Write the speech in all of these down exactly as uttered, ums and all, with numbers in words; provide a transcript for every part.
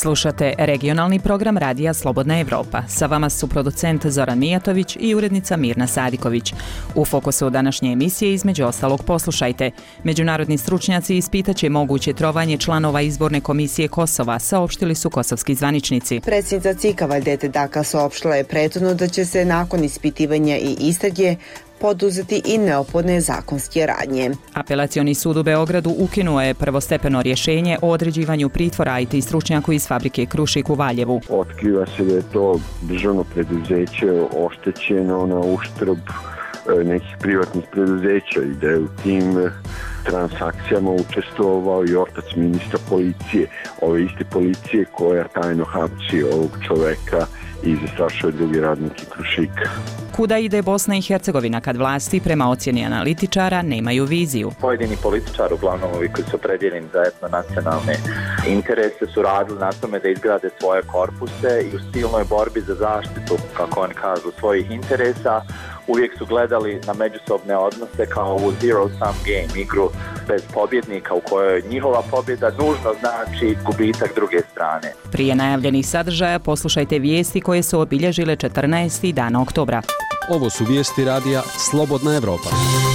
Slušate regionalni program Radija Slobodna Evropa. Sa vama su producent Zoran Mijatović i urednica Mirna Sadiković. U fokusu današnje emisije između ostalog poslušajte. Međunarodni stručnjaci ispitaće moguće trovanje članova izborne komisije Kosova, saopštili su kosovski zvaničnici. Predsjednica Cika Valdete Daka saopštila je prethodno da će se nakon ispitivanja i istrage poduzeti i neophodne zakonske radnje. Apelacioni sud u Beogradu ukinuo je prvostepeno rješenje o određivanju pritvora I T stručnjaku iz fabrike Krušik u Valjevu. Otkriva se da je to državno preduzeće oštećeno na uštrb nekih privatnih preduzeća i da je u tim transakcijama učestvovao i otac ministra policije, ove iste policije koja tajno hapsi ovog čoveka i zastrašuje drugi radnike Krušika. Kuda ide Bosna i Hercegovina kad vlasti, prema ocjeni analitičara, nemaju viziju? Pojedini političari, uglavnom ovi koji su opredjeljeni za etnonacionalne interese, su radili na tome da izgrade svoje korpuse i u silnoj borbi za zaštitu, kako oni kažu, svojih interesa, uvijek su gledali na međusobne odnose kao u zero-sum game, igru bez pobjednika u kojoj njihova pobjeda nužno znači gubitak druge strane. Prije najavljenih sadržaja poslušajte vijesti koje su obilježile četrnaesti dana oktobra. Ovo su vijesti radija Slobodna Evropa.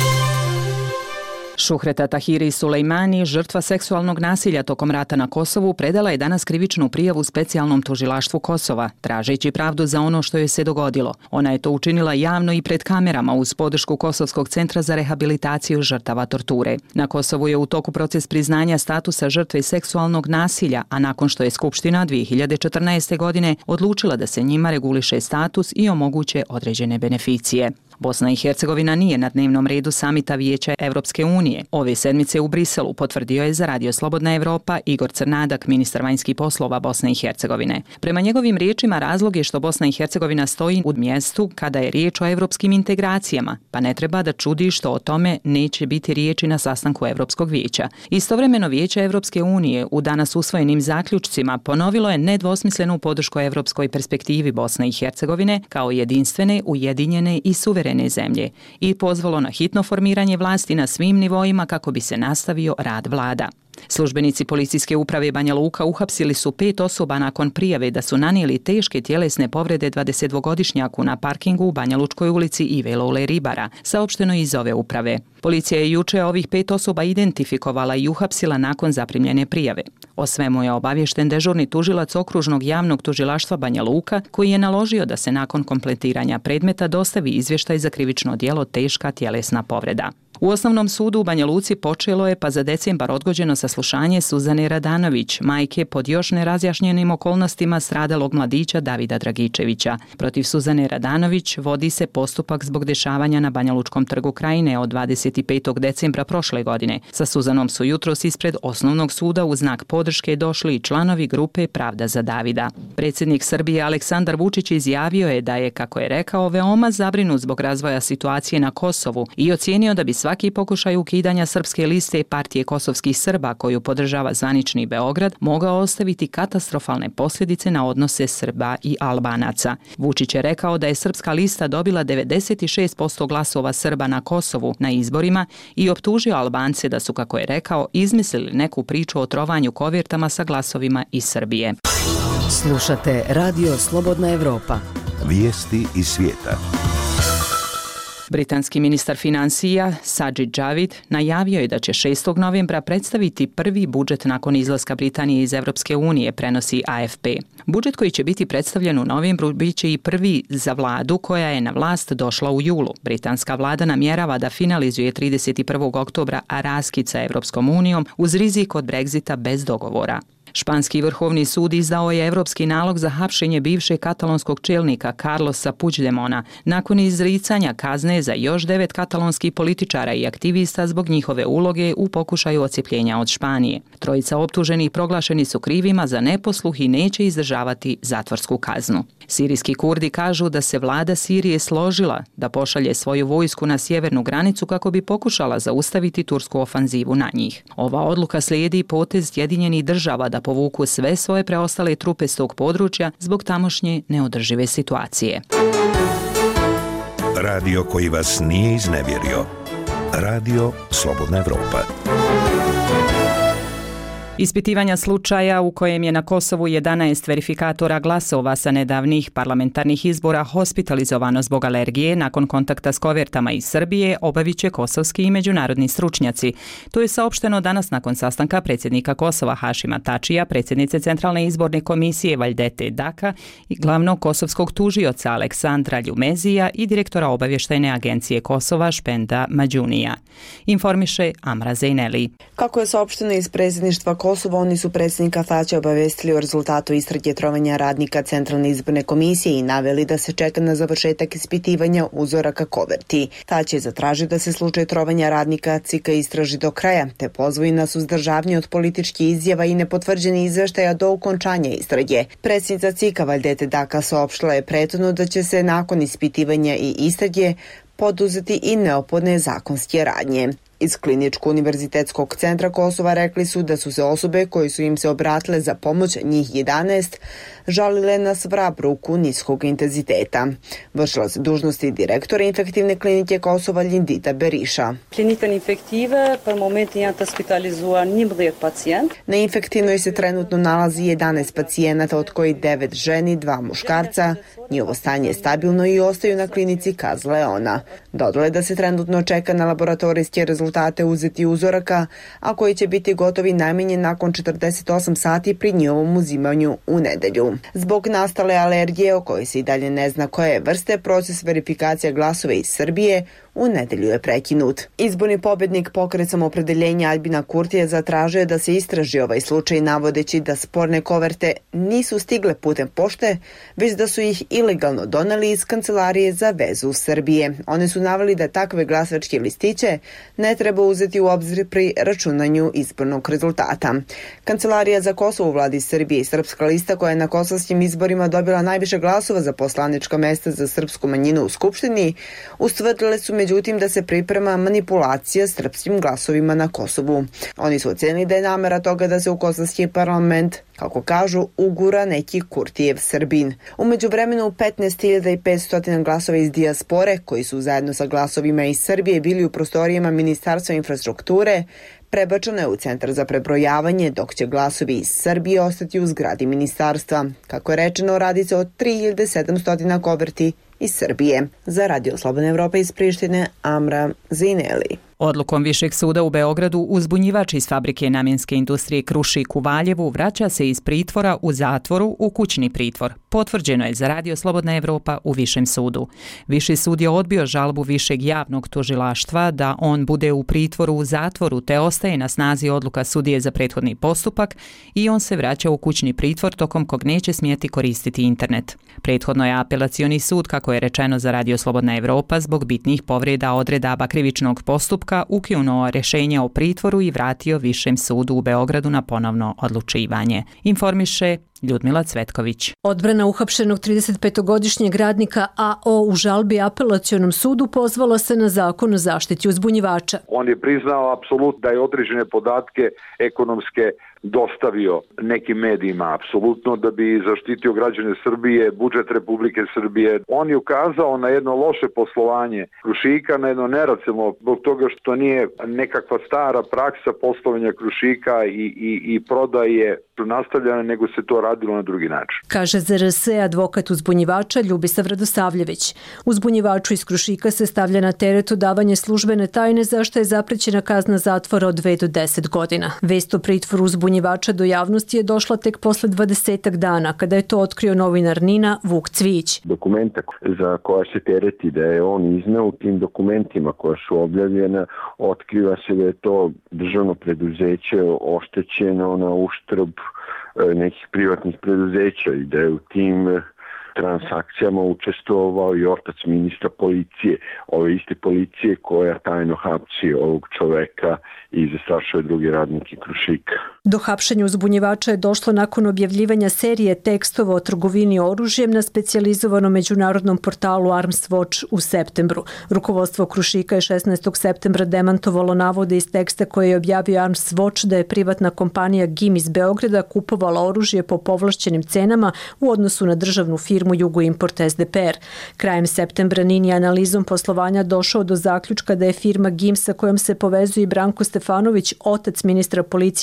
Šuhreta Tahiri Sulejmani, žrtva seksualnog nasilja tokom rata na Kosovu, predala je danas krivičnu prijavu specijalnom tužilaštvu Kosova, tražeći pravdu za ono što joj se dogodilo. Ona je to učinila javno i pred kamerama uz podršku Kosovskog centra za rehabilitaciju žrtava torture. Na Kosovu je u toku proces priznanja statusa žrtve seksualnog nasilja, a nakon što je Skupština dvije hiljade četrnaeste. godine odlučila da se njima reguliše status i omoguće određene beneficije. Bosna i Hercegovina nije na dnevnom redu samita Vijeća Evropske unije. Ove sedmice u Briselu potvrdio je za Radio Slobodna Evropa Igor Crnadak, ministar vanjskih poslova Bosne i Hercegovine. Prema njegovim riječima, razlog je što Bosna i Hercegovina stoji u mjestu kada je riječ o evropskim integracijama, pa ne treba da čudi što o tome neće biti riječi na sastanku Evropskog vijeća. Istovremeno Vijeće Evropske unije u danas usvojenim zaključcima ponovilo je nedvosmislenu podršku evropskoj perspektivi Bosne i Hercegovine kao jedinstvene, ujedinjene i suverene zemlje i pozvalo na hitno formiranje vlasti na svim nivoima kako bi se nastavio rad vlada. Službenici policijske uprave Banja Luka uhapsili su pet osoba nakon prijave da su nanijeli teške tjelesne povrede dvadesetdvogodišnjaku na parkingu u Banja Lučkoj ulici Ive Lole Ribara, saopšteno iz ove uprave. Policija je juče ovih pet osoba identifikovala i uhapsila nakon zaprimljene prijave. O svemu je obaviješten dežurni tužilac okružnog javnog tužilaštva Banja Luka, koji je naložio da se nakon kompletiranja predmeta dostavi izvještaj za krivično djelo teška tjelesna povreda. U Osnovnom sudu u Banja Luci počelo je pa za decembar odgođeno saslušanje Suzane Radanović, majke pod još nerazjašnjenim okolnostima stradalog mladića Davida Dragičevića. Protiv Suzane Radanović vodi se postupak zbog dešavanja na Banja Lučkom trgu Krajine od dvadeset petog decembra prošle godine. Sa Suzanom su jutros ispred Osnovnog suda u znak podrške došli i članovi grupe Pravda za Davida. Predsjednik Srbije Aleksandar Vučić izjavio je da je, kako je rekao, veoma zabrinut zbog razvoja situacije na Kosovu i ocijenio da bi svaki pokušaj ukidanja srpske liste partije kosovskih Srba koju podržava zvanični Beograd mogao ostaviti katastrofalne posljedice na odnose Srba i Albanaca. Vučić je rekao da je srpska lista dobila devedeset šest posto glasova Srba na Kosovu na izborima i optužio Albance da su, kako je rekao, izmislili neku priču o trovanju kovertama sa glasovima iz Srbije. Slušate Radio Slobodna Evropa. Vijesti iz svijeta. Britanski ministar financija Sajid Javid najavio je da će šestog novembra predstaviti prvi budžet nakon izlaska Britanije iz Evropske unije, prenosi A F P. Budžet koji će biti predstavljen u novembru bit će i prvi za vladu koja je na vlast došla u julu. Britanska vlada namjerava da finalizuje trideset prvog oktobra raskid sa Evropskom unijom uz rizik od Brexita bez dogovora. Španski vrhovni sud izdao je evropski nalog za hapšenje bivšeg katalonskog čelnika Carlosa Puigdemona nakon izricanja kazne za još devet katalonskih političara i aktivista zbog njihove uloge u pokušaju odcjepljenja od Španije. Trojica optuženih proglašeni su krivima za neposluh i neće izdržavati zatvorsku kaznu. Sirijski Kurdi kažu da se vlada Sirije složila da pošalje svoju vojsku na sjevernu granicu kako bi pokušala zaustaviti tursku ofanzivu na njih. Ova odluka slijedi potez Sjedinjenih država da povuku sve svoje preostale trupe s tog područja zbog tamošnje neodržive situacije. Radio koji vas nije iznevjerio. Radio Slobodna Evropa. Ispitivanja slučaja u kojem je na Kosovu jedanaest verifikatora glasova sa nedavnih parlamentarnih izbora hospitalizovano zbog alergije nakon kontakta s kovertama iz Srbije obavit će kosovski i međunarodni stručnjaci. To je saopšteno danas nakon sastanka predsjednika Kosova Hašima Tačija, predsjednice Centralne izborne komisije Vajdete Daka i glavnog kosovskog tužioca Aleksandra Ljumezija i direktora obavještajne agencije Kosova Špenda Mađunija. Informiše Amra Zejneli. Kako je saopšteno iz predsjedništva Kosova, oni su predsjednika Tačija obavestili o rezultatu istrage trovanja radnika Centralne izborne komisije i naveli da se čeka na završetak ispitivanja uzoraka koverti. Tač je zatražio da se slučaj trovanja radnika C I K-a istraži do kraja, te pozvao na suzdržavanje od političkih izjava i nepotvrđenih izveštaja do okončanja istrage. Predsjednica C I K-a Vajdete Daka saopštila je prethodno da će se nakon ispitivanja i istrage poduzeti i neophodne zakonske radnje. Iz Kliničko-univerzitetskog centra Kosova rekli su da su se osobe koje su im se obratile za pomoć, njih jedanaest, žalile na svrab ruku niskog intenziteta. Vršila se dužnosti direktora infektivne klinike Kosova Lindita Beriša. Klinika infektive per moment janë të hospitalizuar njëmbëdhjetë pacijent. Na infektivnoj se trenutno nalazi jedanaest pacijenata, od kojih devet ženi, dva muškarca. Njihovo stanje je stabilno i ostaju na klinici Kaz Leona. Dodala je da se trenutno čeka na laboratorijske rezultate uzeti uzoraka, a koji će biti gotovi najmanje nakon četrdeset osam sati pri njihovom uzimanju u nedelju. Zbog nastale alergije, o kojoj se i dalje ne zna koje vrste, proces verifikacija glasova iz Srbije u nedelju je prekinut. Izborni pobjednik Pokret Samoopredeljenja Aljbina Kurtija zatražio da se istraži ovaj slučaj, navodeći da sporne koverte nisu stigle putem pošte, već da su ih ilegalno doneli iz Kancelarije za vezu Srbije. One su naveli da takve glasačke listiće ne treba uzeti u obzir pri računanju izbornog rezultata. Kancelarija za Kosovo u vladi Srbije i Srpska lista, koja je na kosovskim izborima dobila najviše glasova za poslanička mesta za srpsku manjinu u Skupštini, ustvrdile su međutim da se priprema manipulacija srpskim glasovima na Kosovu. Oni su ocenili da je namera toga da se u kosovski parlament, kako kažu, ugura neki Kurtijev Srbin. U međuvremenu petnaest hiljada petsto glasova iz dijaspore, koji su zajedno sa glasovima iz Srbije bili u prostorijama Ministarstva infrastrukture, prebačeno je u centar za prebrojavanje, dok će glasovi iz Srbije ostati u zgradi ministarstva. Kako je rečeno, radi se o tri hiljade sedamsto koverti iz Srbije. Za Radio Slobodna Evropa iz Prištine, Amra Zejneli. Odlukom Višeg suda u Beogradu uzbunjivač iz fabrike namjenske industrije Krušik u Valjevu vraća se iz pritvora u zatvoru u kućni pritvor. Potvrđeno je za Radio Slobodna Evropa u Višem sudu. Viši sud je odbio žalbu Višeg javnog tužilaštva da on bude u pritvoru u zatvoru, te ostaje na snazi odluka sudije za prethodni postupak i on se vraća u kućni pritvor tokom kog neće smjeti koristiti internet. Prethodno je apelacioni sud, kako je rečeno za Radio Slobodna Evropa, zbog bitnih povreda odredaba krivičnog postupka ukinuo rješenje o pritvoru i vratio Višem sudu u Beogradu na ponovno odlučivanje. Informiše Ljudmila Cvetković. Odbrana uhapšenog tridesetpetogodišnjeg radnika A O u žalbi apelacionom sudu pozvala se na zakon o zaštiti uzbunjivača. On je priznao apsolutno da je određene podatke ekonomske dostavio nekim medijima, apsolutno, da bi zaštitio građane Srbije, budžet Republike Srbije. On je ukazao na jedno loše poslovanje Krušika, na jedno neracionalno, zbog toga što nije nekakva stara praksa poslovanja Krušika i, i, i prodaje nastavljena, nego se to radilo na drugi način. Kaže Z R S advokat uzbunjivača Ljubisav Radosavljević. Uzbunjivaču iz Krušika se stavlja na teret odavanje službene tajne, za što je zaprećena kazna zatvora od dve do deset godina. Vest o pritvoru uzbunjivača do javnosti je došla tek posle dvadesetak dana, kada je to otkrio novinar Nina Vuk Cvijić. Dokumenta za koja se tereti da je on izneo, u tim dokumentima koja su objavljena, otkriva se da je to državno preduzeće oštećeno na uštrb nekih privatnih preduzeća i da je u tim transakcijama učestvovao i otac ministra policije, ove iste policije koja tajno hapsi ovog čoveka i zastrašuje drugi radnike Krušika. Do hapšenja uzbunjivača je došlo nakon objavljivanja serije tekstova o trgovini oružjem na specijalizovanom međunarodnom portalu Arms Watch u septembru. Rukovodstvo Krušika je šesnaestog septembra demantovalo navode iz teksta koje je objavio Arms Watch da je privatna kompanija G I M iz Beograda kupovala oružje po povlašćenim cenama u odnosu na državnu firmu Jugoimport S D P R. Krajem septembra Nin je analizom poslovanja došao do zaključka da je firma G I M sa kojom se povezuje i Branko Stefanović, otac ministra policije Nebojše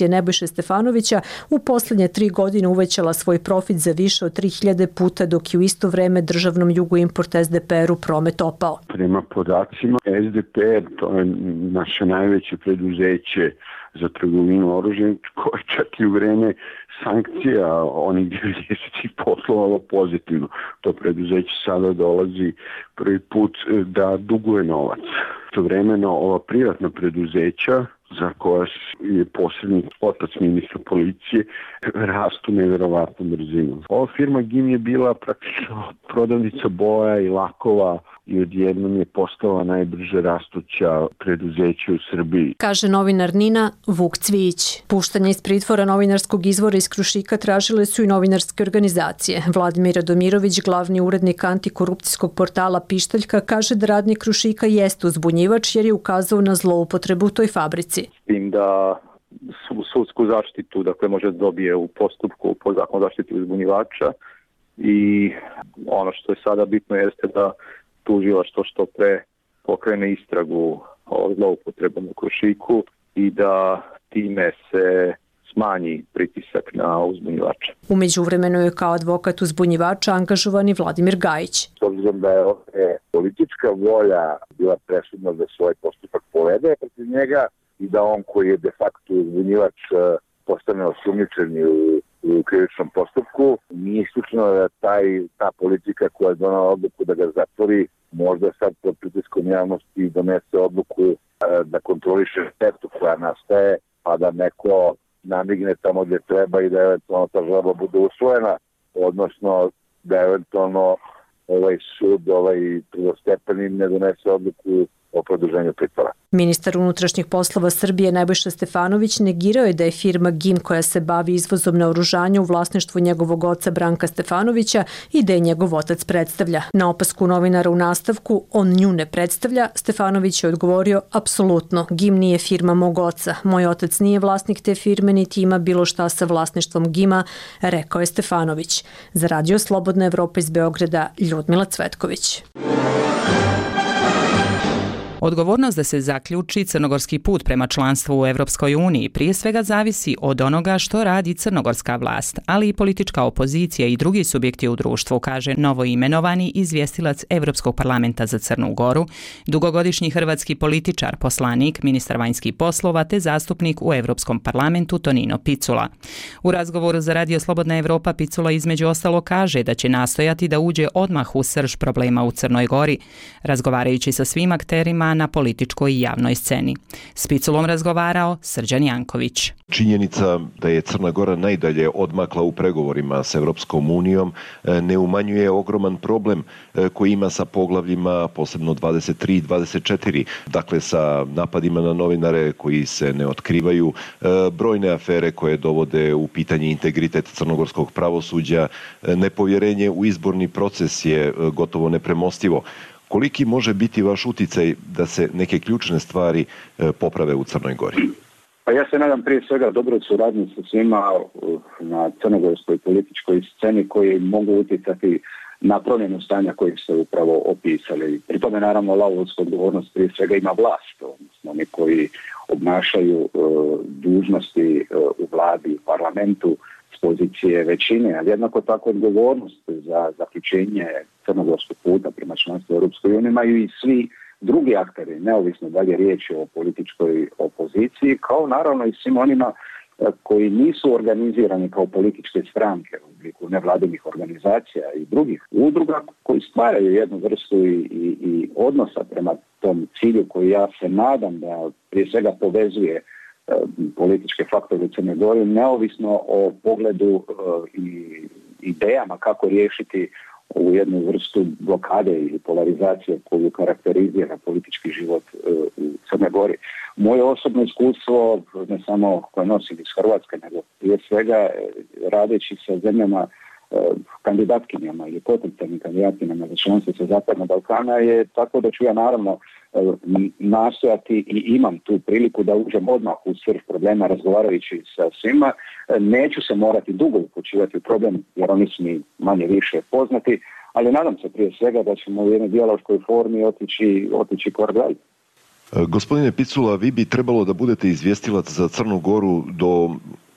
Stefanovića u posljednje tri godine uvećala svoj profit za više od tri hiljade puta, dok je u isto vreme državnom Jugoimport es de pe er-u promet opao. Prema podacima es de pe er, to je naše najveće preduzeće za trgovinu oružjem, koje čak i u vreme sankcija onih devedesetih poslovalo pozitivno. To preduzeće sada dolazi prvi put da duguje novac. Istovremeno ova privatna preduzeća za koja je poslednji otac ministra policije, rastu neverovatnom brzinom. Ova firma Gim je bila praktično prodavnica boja i lakova i odjednom je postala najbrže rastuća preduzeća u Srbiji. Kaže novinar Nina Vuk Cvijić. Puštanje iz pritvora novinarskog izvora iz Krušika tražile su i novinarske organizacije. Vladimir Radomirović, glavni urednik antikorupcijskog portala Pištaljka, kaže da radnik Krušika jeste uzbunjivač jer je ukazao na zloupotrebu u toj fabrici. S tim da sudsku zaštitu, dakle, može dobije u postupku po zakonu zaštiti uzbunjivača i ono što je sada bitno jeste da tužilaštvo što pre pokrene istragu o zloupotrebom u Krušiku i da time se smanji pritisak na uzbunjivača. U međuvremenu je kao advokat uzbunjivača angažovan i Vladimir Gajić. S obzirom da je ovdje politička volja bila presudna da svoj postupak povede protiv njega i da on koji je de facto uzbunjivač postane osumnjičen u, u krivičnom postupku, nije isključeno da taj, ta politika koja je donala odluku da ga zatvori, možda sad pod pritiskom javnosti donese odluku da kontroliše štetu koja nastaje, pa da neko namigne tamo gdje treba i da eventualno ta žalba bude usvojena, odnosno da eventualno ovaj sud, ovaj prvostepeni ne donese odluku o produženju pritvora. Ministar unutrašnjih poslova Srbije Nebojša Stefanović negirao je da je firma Gim koja se bavi izvozom naoružanja u vlasništvu njegovog oca Branka Stefanovića i da je njegov otac predstavlja. Na opasku novinara u nastavku on nju ne predstavlja, Stefanović je odgovorio apsolutno, Gim nije firma mog oca. Moj otac nije vlasnik te firme niti ima bilo šta sa vlasništvom Gima, rekao je Stefanović. Za Radio Slobodna Evropa iz Beograda, Ljudmila Cvetković. Odgovornost da se zaključi crnogorski put prema članstvu u Evropskoj uniji prije svega zavisi od onoga što radi crnogorska vlast, ali i politička opozicija i drugi subjekti u društvu, kaže novoimenovani izvjestilac Evropskog parlamenta za Crnu Goru, dugogodišnji hrvatski političar, poslanik, ministar vanjskih poslova te zastupnik u Evropskom parlamentu Tonino Picula. U razgovoru za Radio Slobodna Evropa Picula između ostalo kaže da će nastojati da uđe odmah u srž problema u Crnoj Gori, razgovarajući sa svim akterima na političkoj i javnoj sceni. S Piculom razgovarao Srđan Janković. Činjenica da je Crna Gora najdalje odmakla u pregovorima s Evropskom unijom ne umanjuje ogroman problem koji ima sa poglavljima, posebno dvadeset tri i dvadeset četiri, dakle sa napadima na novinare koji se ne otkrivaju, brojne afere koje dovode u pitanje integritet crnogorskog pravosuđa, nepovjerenje u izborni proces je gotovo nepremostivo. Koliki može biti vaš uticaj da se neke ključne stvari poprave u Crnoj Gori? Pa ja se nadam prije svega dobroj suradnji sa svima na crnogorskoj političkoj sceni koji mogu utjecati na promjenu stanja kojih ste upravo opisali. Pri tome naravno lavovsku odgovornost prije svega ima vlast, odnosno oni koji obnašaju uh, dužnosti uh, u vladi i parlamentu s pozicije većine, ali jednako tako odgovornost za zaključenje crnogorskog puta prema članstvu Europskoj uniji imaju i svi drugi akteri, neovisno da li je riječ o političkoj opoziciji, kao naravno i svim onima koji nisu organizirani kao političke stranke u obliku nevladinih organizacija i drugih udruga koji stvaraju jednu vrstu i, i, i odnosa prema tom cilju koji ja se nadam da prije svega povezuje e, političke faktore u Crnoj Gori, neovisno o pogledu e, i idejama kako riješiti ovu jednu vrstu blokade ili polarizacije koju karakterizira politički život e, u Crnoj Gori. Moje osobno iskustvo, ne samo koje nosim iz Hrvatske, nego prije svega radeći sa zemljama e, kandidatkinjama ili potencijalnim kandidatkinjama za članstvo sa Zapadnog Balkana je tako da ću ja naravno e, nastojati i imam tu priliku da uđem odmah u srž problema razgovarajući sa svima. E, neću se morati dugo upućivati u problem jer oni su mi manje više poznati, ali nadam se prije svega da ćemo u jednoj dijaloškoj formi otići, otići korak dalje. Gospodine Picula, vi bi trebalo da budete izvjestilac za Crnu Goru do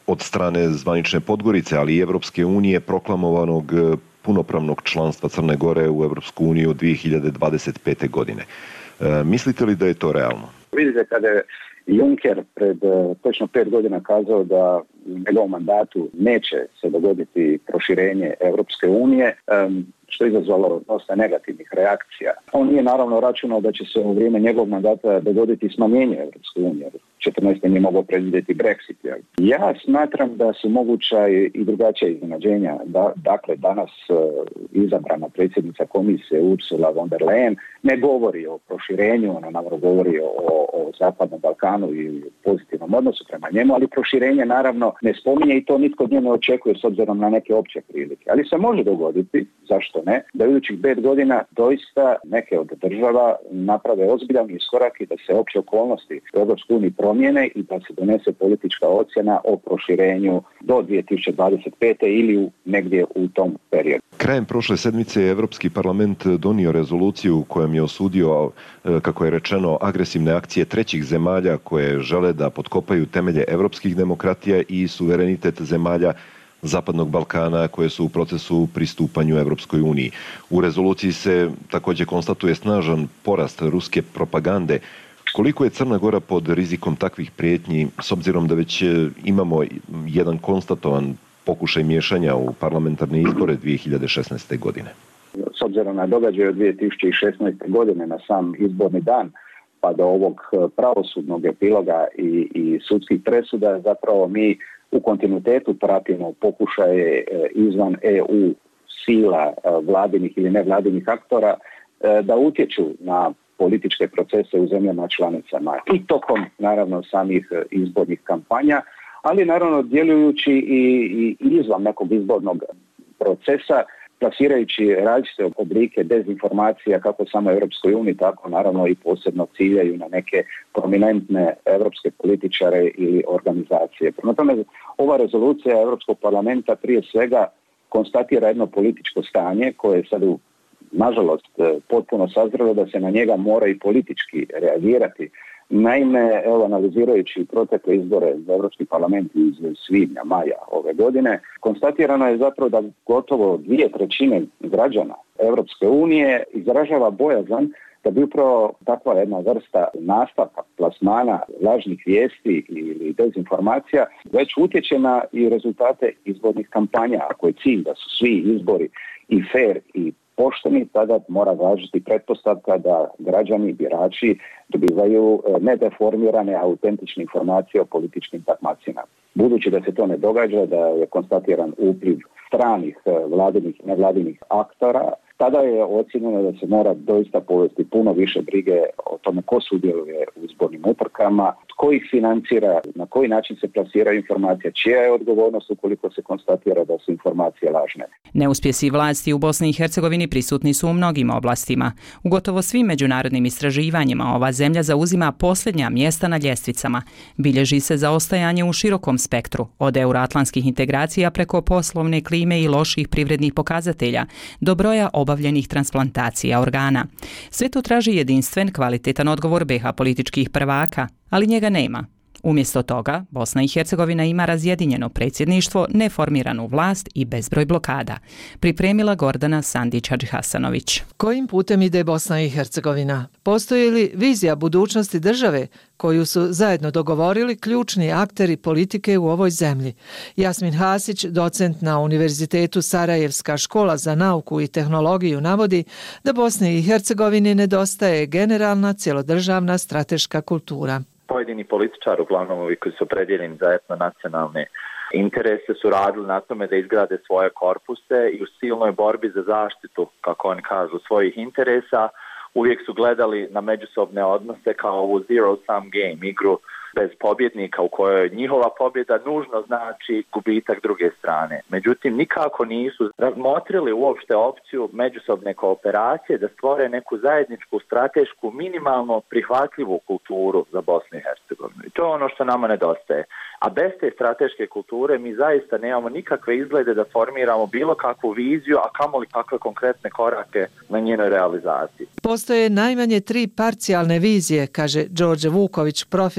od strane zvanične Podgorice, ali i Evropske unije proklamovanog punopravnog članstva Crne Gore u Evropsku uniju od dvije hiljade dvadeset pete. godine. E, mislite li da je to realno? Vidite, kada je Juncker pred točno pet godina kazao da u njegovom mandatu neće se dogoditi proširenje Evropske unije, što je izazvalo dosta negativnih reakcija. On nije naravno računao da će se u vrijeme njegovog mandata dogoditi smanjenje Evropske unije. četrnaeste nije mogao predvidjeti Brexit. Ja smatram da su moguća i drugačija iznenađenja. Da, dakle, danas uh, izabrana predsjednica komisije Ursula von der Leyen ne govori o proširenju, ona naravno govori o, o Zapadnom Balkanu i pozitivnom odnosu prema njemu, ali proširenje naravno ne spominje i to nitko od nje ne očekuje s obzirom na neke opće prilike. Ali se može dogoditi, zašto ne, da u idućih pet godina doista neke od država naprave ozbiljan iskorak i da se opće okolnosti u Europskoj uniji promijene i da se donese politička ocjena o proširenju do dvije tisuće dvadeset pete. ili u, negdje u tom periodu. Krajem prošle sedmice je Evropski parlament donio rezoluciju kojom je osudio, kako je rečeno, agresivne akcije trećih zemalja koje žele da potkopaju temelje evropskih demokratija i suverenitet zemalja Zapadnog Balkana koje su u procesu pristupanju Evropskoj uniji. U rezoluciji se također konstatuje snažan porast ruske propagande. Koliko je Crna Gora pod rizikom takvih prijetnji, s obzirom da već imamo jedan konstatovan pokušaj miješanja u parlamentarne izbore dvije hiljade šesnaeste. godine? S obzirom na događaj od dvije tisuće šesnaeste. godine na sam izborni dan pa do ovog pravosudnog epiloga i, i sudskih presuda, zapravo mi u kontinuitetu pratimo pokušaje izvan E U sila vladinih ili nevladinih aktora da utječu na političke procese u zemljama članicama i tokom naravno samih izbornih kampanja, ali naravno djelujući i, i izvan nekog izbornog procesa, plasirajući različite oblike dezinformacija kako samo Europskoj uniji, tako naravno i posebno ciljaju na neke prominentne europske političare ili organizacije. Prema tome, ova rezolucija Europskog parlamenta prije svega konstatira jedno političko stanje koje je sad u nažalost potpuno sazrelo da se na njega mora i politički reagirati. Naime, evo, analizirajući protekle izbore za Europski parlament iz svibnja, maja ove godine, konstatirano je zapravo da gotovo dvije trećine građana Europske unije izražava bojazan da bi upravo takva jedna vrsta nastavka, plasmana lažnih vijesti ili dezinformacija već utječe na i rezultate izbornih kampanja. Ako je cilj da su svi izbori i fair i pošteni, tada mora važiti pretpostavka da građani, birači dobivaju nedeformirane, autentične informacije o političkim takmacima. Budući da se to ne događa, da je konstatiran upliv stranih vladinih i nevladinih aktora, tada je ocjenjeno da se mora doista povesti puno više brige o tome ko sudjeluje u izbornim utrkama, tko ih financira, na koji način se plasira informacija, čija je odgovornost ukoliko se konstatira da su informacije lažne. Neuspjesi vlasti u Bosni i Hercegovini prisutni su u mnogim oblastima. U gotovo svim međunarodnim istraživanjima ova zemlja zauzima posljednja mjesta na ljestvicama. Bilježi se zaostajanje u širokom spektru, od euroatlantskih integracija preko poslovne klime i loših privrednih pokazatelja, do broja obavljenih transplantacija organa. Sve to traži jedinstven, kvalitetan odgovor be ha političkih prvaka, ali njega nema. Umjesto toga, Bosna i Hercegovina ima razjedinjeno predsjedništvo, neformiranu vlast i bezbroj blokada. Pripremila Gordana Sandić-Hadžihasanović. Kojim putem ide Bosna i Hercegovina? Postoji li vizija budućnosti države koju su zajedno dogovorili ključni akteri politike u ovoj zemlji? Jasmin Hasić, docent na Univerzitetu Sarajevska škola za nauku i tehnologiju, navodi da Bosni i Hercegovini nedostaje generalna cjelodržavna strateška kultura. Pojedini političari, uglavnom ovi koji su opredjeljeni za etnonacionalne interese, su radili na tome da izgrade svoje korpuse i u silnoj borbi za zaštitu, kako oni kažu, svojih interesa, uvijek su gledali na međusobne odnose kao ovu zero-sum game, igru bez pobjednika u kojoj njihova pobjeda nužno znači gubitak druge strane. Međutim, nikako nisu razmotrili uopšte opciju međusobne kooperacije da stvore neku zajedničku, stratešku, minimalno prihvatljivu kulturu za Bosnu i Hercegovinu. I to je ono što nama nedostaje. A bez te strateške kulture mi zaista nemamo nikakve izglede da formiramo bilo kakvu viziju, a kamoli kakve konkretne korake na njenoj realizaciji. Postoje najmanje tri parcijalne vizije, kaže Đorđe Vuković, profesor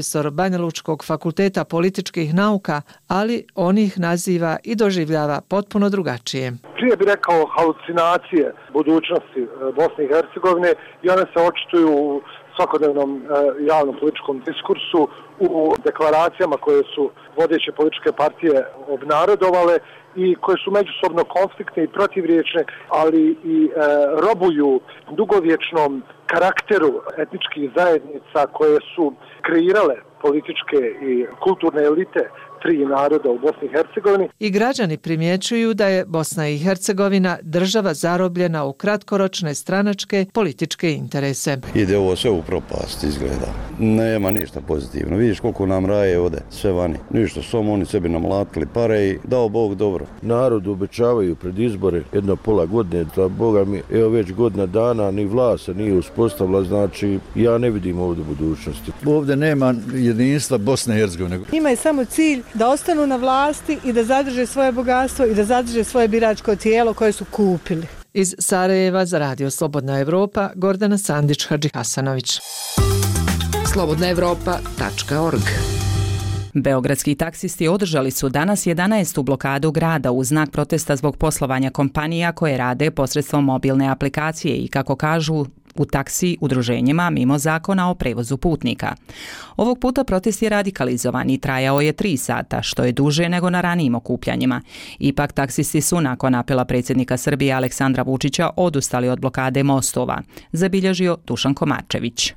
Banja Lučkog fakulteta političkih nauka, ali on ih naziva i doživljava potpuno drugačije. Prije bi rekao halucinacije budućnosti Bosne i Hercegovine i one se očituju u svakodnevnom javnom političkom diskursu, u deklaracijama koje su vodeće političke partije obnarodovale i koje su međusobno konfliktne i protivriječne, ali i e, robuju dugovječnom karakteru etničkih zajednica koje su kreirale političke i kulturne elite tri naroda u Bosni i Hercegovini. I građani primjećuju da je Bosna i Hercegovina država zarobljena u kratkoročne stranačke političke interese. Ide ovo sve u propast, izgleda. Nema ništa pozitivno. Vidiš koliko nam raje ode, sve vani. Ništa, samo oni sebi namlatili pare i dao Bog dobro. Narodu obećavaju pred izbore jedno pola godine, da Boga mi, evo već godina dana, ni vlast se nije uspostavila, znači ja ne vidim ovdje budućnosti. Ovdje nema jedinstva Bosne i Hercegovine. Ima je samo cilj da ostanu na vlasti i da zadrže svoje bogatstvo i da zadrže svoje biračko tijelo koje su kupili. Iz Sarajeva za Radio Slobodna Evropa, Gordana Sandić Hadžihasanović. slobodna evropa tačka org. Beogradski taksisti održali su danas jedanaestu blokadu grada u znak protesta zbog poslovanja kompanija koje rade posredstvom mobilne aplikacije i, kako kažu, u taksi udruženjima mimo zakona o prevozu putnika. Ovog puta protest je radikalizovan i trajao je tri sata, što je duže nego na ranijim okupljanjima. Ipak taksisti su nakon apela predsjednika Srbije Aleksandra Vučića odustali od blokade mostova, zabilježio Dušan Komarčević.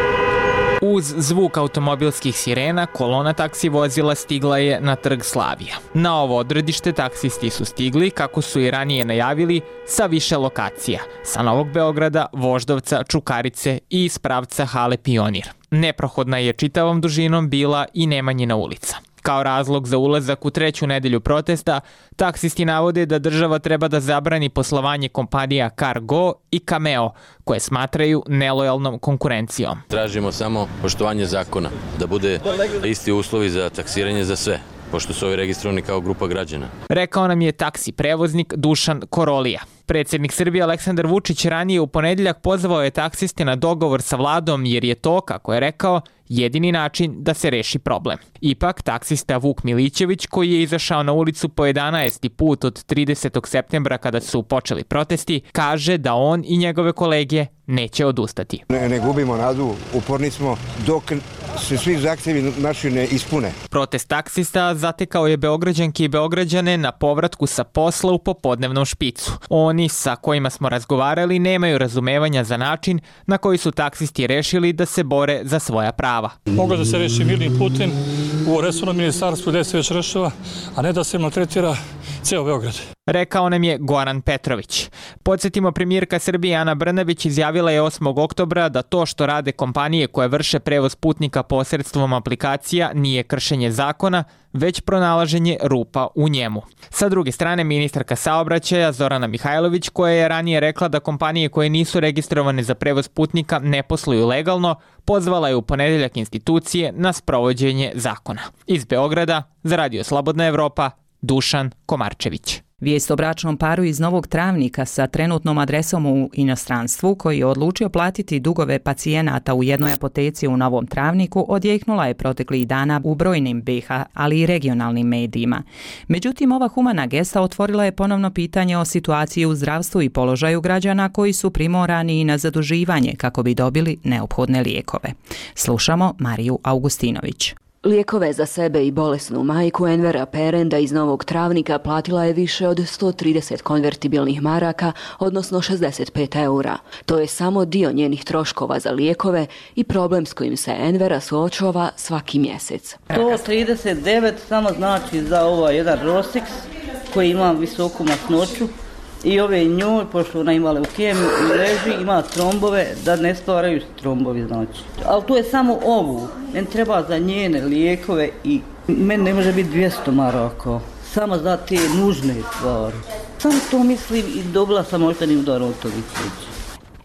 Uz zvuk automobilskih sirena, kolona taksi vozila stigla je na Trg Slavija. Na ovo odredište taksisti su stigli, kako su i ranije najavili, sa više lokacija. Sa Novog Beograda, Voždovca, Čukarice i iz pravca Hale Pionir. Neprohodna je čitavom dužinom bila i Nemanjina ulica. Kao razlog za ulazak u treću nedelju protesta, taksisti navode da država treba da zabrani poslovanje kompanija Cargo i Cameo, koje smatraju nelojalnom konkurencijom. Tražimo samo poštovanje zakona, da bude isti uslovi za taksiranje za sve, pošto su ovi registrovani kao grupa građana. Rekao nam je taksi prevoznik Dušan Korolija. Predsjednik Srbije Aleksandar Vučić ranije u ponedjeljak pozvao je taksiste na dogovor sa vladom jer je to, kako je rekao, jedini način da se reši problem. Ipak, taksista Vuk Milićević, koji je izašao na ulicu po jedanaesti put od tridesetog septembra kada su počeli protesti, kaže da on i njegove kolege neće odustati. Ne, ne gubimo nadu, uporni smo dok se svi zahtjevi naši ne ispune. Protest taksista zatekao je Beograđanke i Beograđane na povratku sa posla u popodnevnom špicu. Oni sa kojima smo razgovarali nemaju razumevanja za način na koji su taksisti rešili da se bore za svoja prava. Mogu da se reši mirnim putem u resornom ministarstvu gdje se već rešava, a ne da se maltretira ceo Beograd. Rekao nam je Goran Petrović. Podsjetimo, premijerka Srbije Ana Brnabić izjavila je osmog oktobra da to što rade kompanije koje vrše prevoz putnika posredstvom aplikacija nije kršenje zakona, već pronalaženje rupa u njemu. Sa druge strane, ministarka saobraćaja Zorana Mihajlović, koja je ranije rekla da kompanije koje nisu registrovane za prevoz putnika ne posluju legalno, pozvala je u ponedjeljak institucije na sprovođenje zakona. Iz Beograda, za Radio Slobodna Evropa, Dušan Komarčević. Vijest o bračnom paru iz Novog Travnika sa trenutnom adresom u inostranstvu, koji je odlučio platiti dugove pacijenata u jednoj apoteci u Novom Travniku, odjeknula je proteklih dana u brojnim B iH, ali i regionalnim medijima. Međutim, ova humana gesta otvorila je ponovno pitanje o situaciji u zdravstvu i položaju građana koji su primorani i na zaduživanje kako bi dobili neophodne lijekove. Slušamo Mariju Augustinović. Lijekove za sebe i bolesnu majku Envera Perenda iz Novog Travnika platila je više od sto trideset konvertibilnih maraka, odnosno šezdeset pet eura. To je samo dio njenih troškova za lijekove i problem s kojim se Envera suočava svaki mjesec. sto trideset devet samo znači za ovaj jedan Rosix koji ima visoku masnoću i ove njoj, pošto ona ima leukemiju i leži, ima trombove, da ne stvaraju trombovi, znači. Ali to je samo ovu. Meni treba za njene lijekove i meni ne može biti dvjesto maraka. Samo za te nužne stvari. Samo to mislim i dobila sam moždani udar od toga.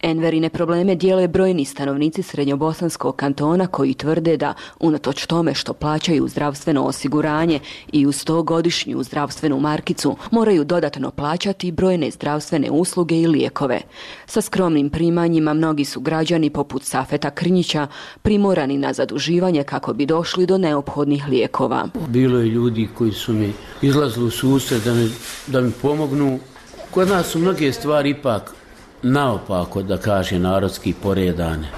Enverine probleme dijele brojni stanovnici Srednjobosanskog kantona koji tvrde da, unatoč tome što plaćaju zdravstveno osiguranje i uz to godišnju zdravstvenu markicu, moraju dodatno plaćati brojne zdravstvene usluge i lijekove. Sa skromnim primanjima mnogi su građani poput Safeta Krnjića primorani na zaduživanje kako bi došli do neophodnih lijekova. Bilo je ljudi koji su mi izlazili u susret da mi, da mi pomognu. Kod nas su mnoge stvari ipak naopako, da kaže narodski, poredane.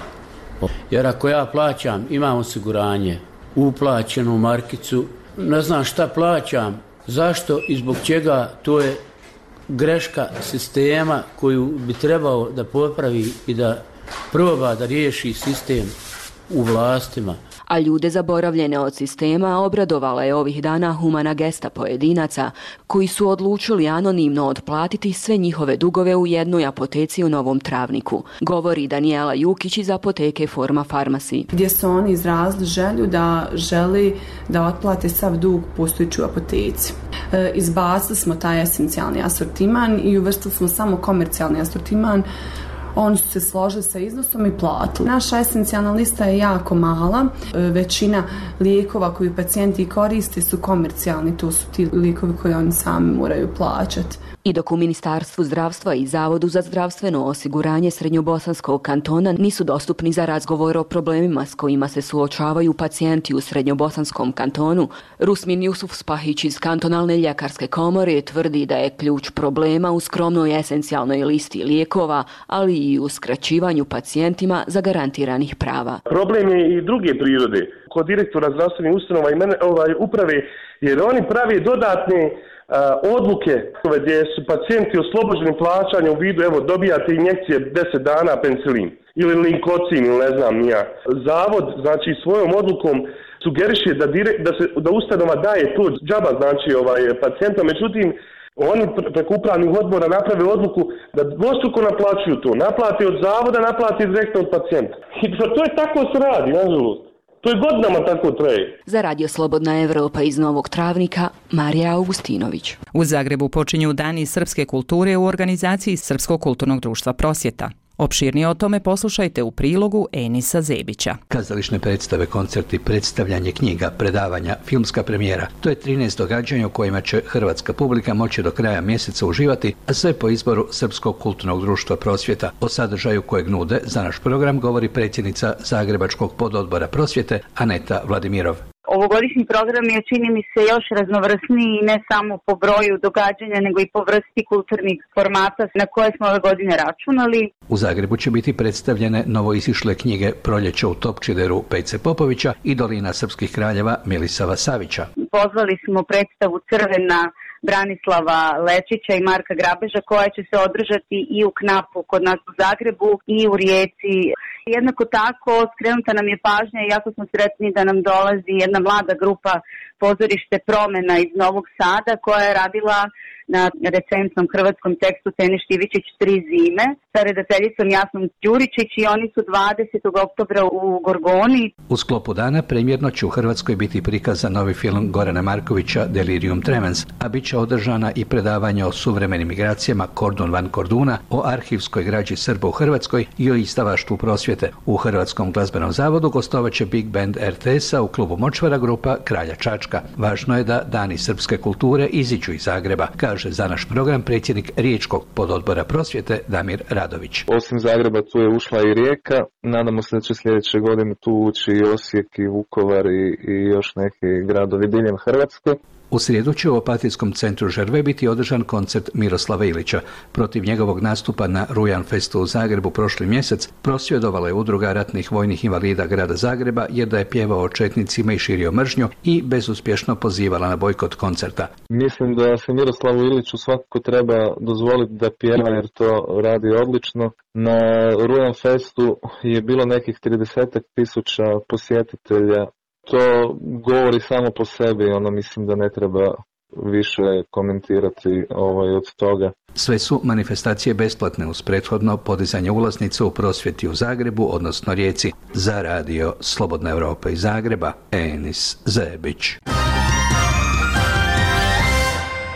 Jer ako ja plaćam, imam osiguranje, uplaćenu markicu, ne znam šta plaćam, zašto i zbog čega, to je greška sistema koju bi trebao da popravi i da proba da riješi sistem u vlastima. A ljude zaboravljene od sistema obradovala je ovih dana humana gesta pojedinaca koji su odlučili anonimno otplatiti sve njihove dugove u jednoj apoteci u Novom Travniku, govori Danijela Jukić iz apoteke Forma Farmasi. Gdje su oni izrazili želju da želi da otplate sav dug postojeći u apoteci. E, izbacili smo taj esencijalni asortiman i uvrstili smo samo komercijalni asortiman. Oni su se složili sa iznosom i platili. Naša esencijalna lista je jako mala. Većina lijekova koju pacijenti koriste su komercijalni. To su ti lijekovi koje oni sami moraju plaćati. I dok u Ministarstvu zdravstva i Zavodu za zdravstveno osiguranje Srednjobosanskog kantona nisu dostupni za razgovor o problemima s kojima se suočavaju pacijenti u Srednjobosanskom kantonu, Rusmin Jusuf Spahić iz kantonalne ljekarske komore tvrdi da je ključ problema u skromnoj esencijalnoj listi lijekova, ali i u skraćivanju pacijentima zagarantiranih prava. Problem je i druge prirode. Kod direktora zdravstvenih ustanova i mene, ovaj, uprave, jer oni pravi dodatne Uh, odluke gdje su pacijenti oslobođeni plaćanja u vidu, evo, dobijate injekcije deset dana penicilin ili linkocin ili ne znam ja. Zavod, znači, svojom odlukom sugeriše da, direkt, da, se, da ustanova daje to džaba, znači, ovaj, pacijenta, međutim, oni preko upravnih odbora naprave odluku da dvostruko naplaćuju to. Naplate od zavoda, naplate direktno od pacijenta. I to, to je tako se radi, nažalost. To je godinama tako traje. Za Radio Slobodna Evropa iz Novog Travnika, Marija Augustinović. U Zagrebu počinju Dani srpske kulture u organizaciji Srpskog kulturnog društva Prosvjeta. Opširnije o tome poslušajte u prilogu Enisa Zebića. Kazališne predstave, koncerti, predstavljanje knjiga, predavanja, filmska premijera. To je trinaest događanja u kojima će hrvatska publika moći do kraja mjeseca uživati, a sve po izboru Srpskog kulturnog društva Prosvjeta. O sadržaju kojeg nude za naš program govori predsjednica Zagrebačkog pododbora Prosvjete Aneta Vladimirov. Ovogodišnji program je, čini mi se, još raznovrsniji ne samo po broju događanja, nego i po vrsti kulturnih formata na koje smo ove godine računali. U Zagrebu će biti predstavljene novoisišle knjige Proljeće u Topčideru Pejce Popovića i Dolina srpskih kraljeva Milisava Savića. Pozvali smo predstavu Crvena Branislava Lečića i Marka Grabeža koja će se održati i u Knapu kod nas u Zagrebu i u Rijeci. Jednako tako skrenuta nam je pažnja i jako smo sretni da nam dolazi jedna mlada grupa Pozorište Promena iz Novog Sada koja je radila na recentnom hrvatskom tekstu Tene Štivičić Tri zime sa redateljicom Jasnom Đuričić i oni su dvadesetog oktobra u Gorgoni. U sklopu dana premjerno će u Hrvatskoj biti prikazan novi film Gorana Markovića Delirium Tremens, a bit će održana i predavanja o suvremenim migracijama Kordun van Korduna, o arhivskoj građi Srba u Hrvatskoj i o izdavaštvu Prosvjete. U Hrvatskom glazbenom zavodu gostovat će Big Band R T S-a u klubu Močvara grupa Kralja Čačka. Važno je da Dani srpske kulture iziđu iz Zagreba, kaže za naš program predsjednik Riječkog pododbora Prosvjete Damir Radović. Osim Zagreba tu je ušla i Rijeka, nadamo se da će sljedeće godine tu ući i Osijek i Vukovar i, i još neki gradovi diljem Hrvatske. U srijedu će u Opatijskom centru Žerve biti održan koncert Miroslava Ilića. Protiv njegovog nastupa na Rujan Festu u Zagrebu prošli mjesec prosvjedovala je udruga ratnih vojnih invalida grada Zagreba jer da je pjevao o četnicima i širio mržnju i bezuspješno pozivala na bojkot koncerta. Mislim da se Miroslavu Iliću svakako treba dozvoliti da pjeva jer to radi odlično. Na Rujan Festu je bilo nekih trideset tisuća posjetitelja. To govori samo po sebi, ono mislim da ne treba više komentirati ovaj od toga. Sve su manifestacije besplatne uz prethodno podizanje ulaznice u Prosvjeti u Zagrebu, odnosno Rijeci. Za Radio Slobodna Evropa iz Zagreba, Enis Zebić.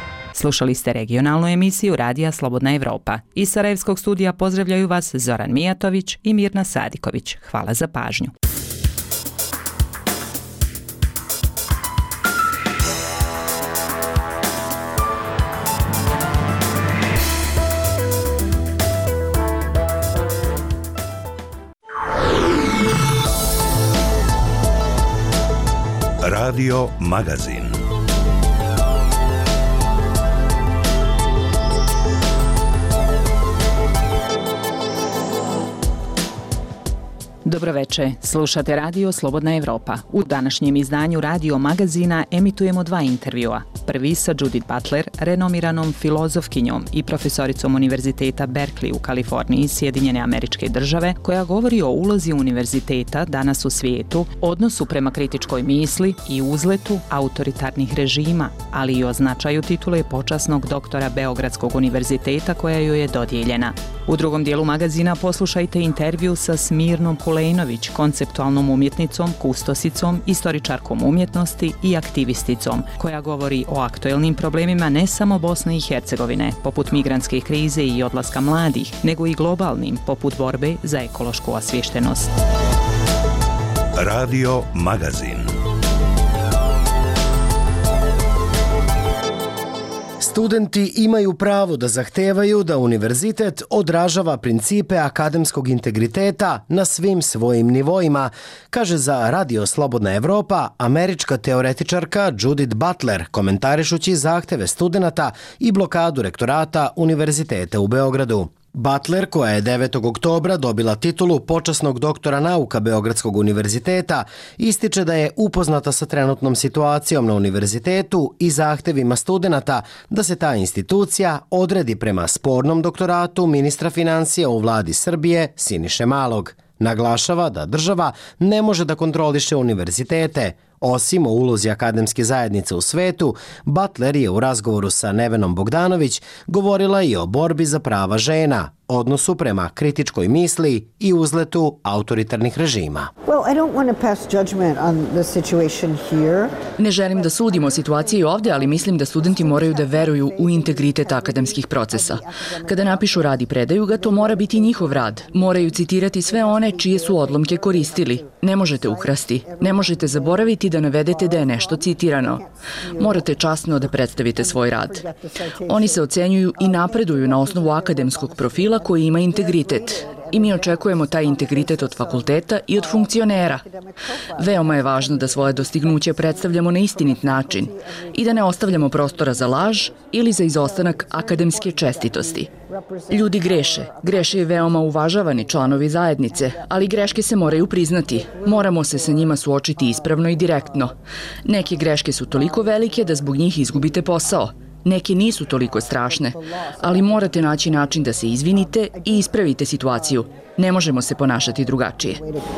Slušali ste regionalnu emisiju Radija Slobodna Evropa. Iz Sarajevskog studija pozdravljaju vas Zoran Mijatović i Mirna Sadiković. Hvala za pažnju. Radio Magazin. Dobroveče, slušate Radio Slobodna Evropa. U današnjem izdanju Radio Magazina emitujemo dva intervjua. Prvi sa Judith Butler, renomiranom filozofkinjom i profesoricom Univerziteta Berkeley u Kaliforniji, Sjedinjene Američke Države, koja govori o ulozi univerziteta danas u svijetu, odnosu prema kritičkoj misli i uzletu autoritarnih režima, ali i o značaju titule počasnog doktora Beogradskog univerziteta koja joj je dodijeljena. U drugom dijelu magazina poslušajte intervju sa Smirnom Kulejnović, konceptualnom umjetnicom, kustosicom, istoričarkom umjetnosti i aktivisticom, koja govori o aktuelnim problemima ne samo Bosne i Hercegovine, poput migrantske krize i odlaska mladih, nego i globalnim, poput borbe za ekološku osviještenost. Radio Magazin. Studenti imaju pravo da zahtevaju da univerzitet odražava principe akademskog integriteta na svim svojim nivoima, kaže za Radio Slobodna Evropa američka teoretičarka Judith Butler, komentarišući zahteve studenata i blokadu rektorata Univerziteta u Beogradu. Butler, koja je devetog oktobra dobila titulu počasnog doktora nauka Beogradskog univerziteta, ističe da je upoznata sa trenutnom situacijom na univerzitetu i zahtevima studenata da se ta institucija odredi prema spornom doktoratu ministra financija u vladi Srbije Siniše Malog. Naglašava da država ne može da kontroliše univerzitete. Osim o ulozi akademske zajednice u svetu, Butler je u razgovoru sa Nevenom Bogdanović govorila i o borbi za prava žena, odnosu prema kritičkoj misli i uzletu autoritarnih režima. Ne želim da sudimo o situaciji ovdje, ali mislim da studenti moraju da veruju u integritet akademskih procesa. Kada napišu rad i predaju ga, to mora biti njihov rad. Moraju citirati sve one čije su odlomke koristili. Ne možete ukrasti. Ne možete zaboraviti da navedete da je nešto citirano. Morate časno da predstavite svoj rad. Oni se ocenjuju i napreduju na osnovu akademskog profila koji ima integritet. I mi očekujemo taj integritet od fakulteta i od funkcionera. Veoma je važno da svoje dostignuće predstavljamo na istinit način i da ne ostavljamo prostora za laž ili za izostanak akademske čestitosti. Ljudi greše. Greše i veoma uvažavani članovi zajednice, ali greške se moraju priznati. Moramo se sa njima suočiti ispravno i direktno. Neke greške su toliko velike da zbog njih izgubite posao. Neke nisu toliko strašne, ali morate naći način da se izvinite i ispravite situaciju. Ne možemo se ponašati drugačije.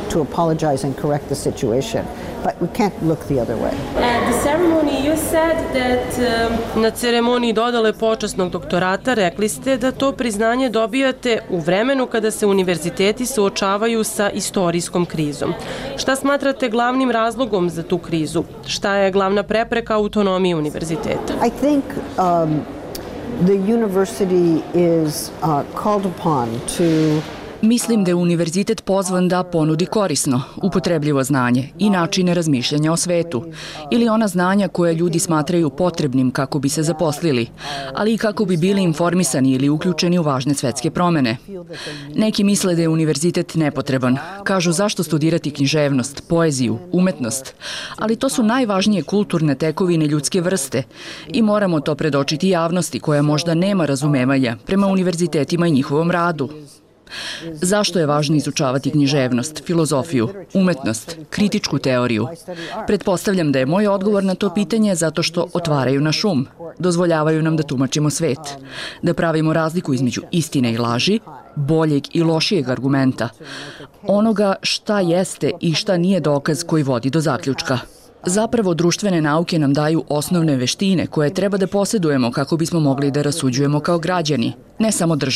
Na ceremoniji dodale počasnog doktorata rekli ste da to priznanje dobijate u vremenu kada se univerziteti suočavaju sa istorijskom krizom. Šta smatrate glavnim razlogom za tu krizu? Šta je glavna prepreka autonomiji univerziteta? I think um, the university is uh, called upon to Mislim da je univerzitet pozvan da ponudi korisno, upotrebljivo znanje i načine razmišljanja o svetu, ili ona znanja koje ljudi smatraju potrebnim kako bi se zaposlili, ali i kako bi bili informisani ili uključeni u važne svetske promene. Neki misle da je univerzitet nepotreban. Kažu zašto studirati književnost, poeziju, umetnost, ali to su najvažnije kulturne tekovine ljudske vrste i moramo to predočiti javnosti koja možda nema razumevanja prema univerzitetima i njihovom radu. Zašto je važno izučavati književnost, filozofiju, umetnost, kritičku teoriju? Pretpostavljam da je moj odgovor na to pitanje zato što otvaraju naš um, dozvoljavaju nam da tumačimo svet, da pravimo razliku između istine i laži, boljeg i lošijeg argumenta, onoga šta jeste i šta nije dokaz koji vodi do zaključka. Zapravo, društvene nauke nam daju osnovne veštine koje treba da posjedujemo kako bismo mogli da rasuđujemo kao građani, ne samo država.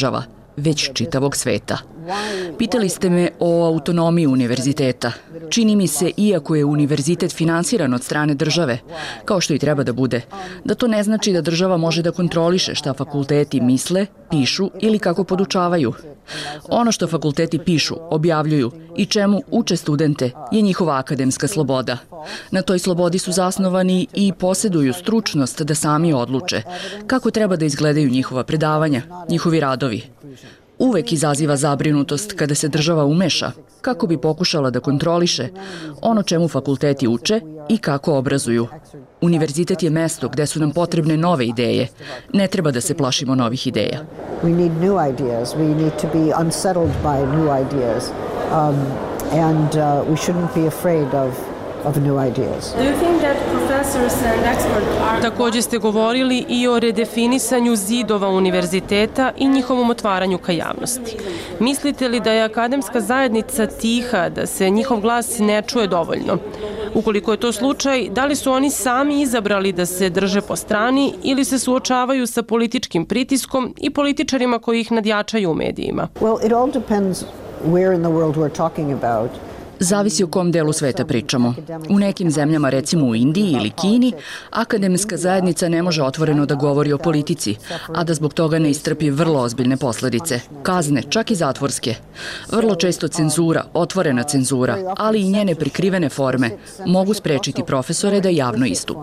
već čitavog sveta. Pitali ste me o autonomiji univerziteta. Čini mi se, iako je univerzitet finansiran od strane države, kao što i treba da bude, da to ne znači da država može da kontroliše šta fakulteti misle, pišu ili kako podučavaju. Ono što fakulteti pišu, objavljuju i čemu uče studente je njihova akademska sloboda. Na toj slobodi su zasnovani i posjeduju stručnost da sami odluče kako treba da izgledaju njihova predavanja, njihovi radovi. Uvek izaziva zabrinutost kada se država umeša, kako bi pokušala da kontroliše ono čemu fakulteti uče i kako obrazuju. Univerzitet je mesto gde su nam potrebne nove ideje. Ne treba da se plašimo novih ideja. We need new ideas. We need to be unsettled by new ideas. Um, and uh, we shouldn't be afraid of of new ideas. Do you think that professors and experts are... Također ste govorili i o redefinisanju zidova univerziteta i njihovom otvaranju ka javnosti. Mislite li da je akademska zajednica tiha, da se njihov glas ne čuje dovoljno? Ukoliko je to slučaj, da li su oni sami izabrali da se drže po strani ili se suočavaju sa političkim pritiskom i političarima koji ih nadjačaju u medijima? Well, it all depends where in the world we're talking about. Zavisi o kom delu sveta pričamo. U nekim zemljama, recimo u Indiji ili Kini, akademska zajednica ne može otvoreno da govori o politici, a da zbog toga ne istrpi vrlo ozbiljne posledice. Kazne, čak i zatvorske. Vrlo često cenzura, otvorena cenzura, ali i njene prikrivene forme mogu sprečiti profesore da javno istupe.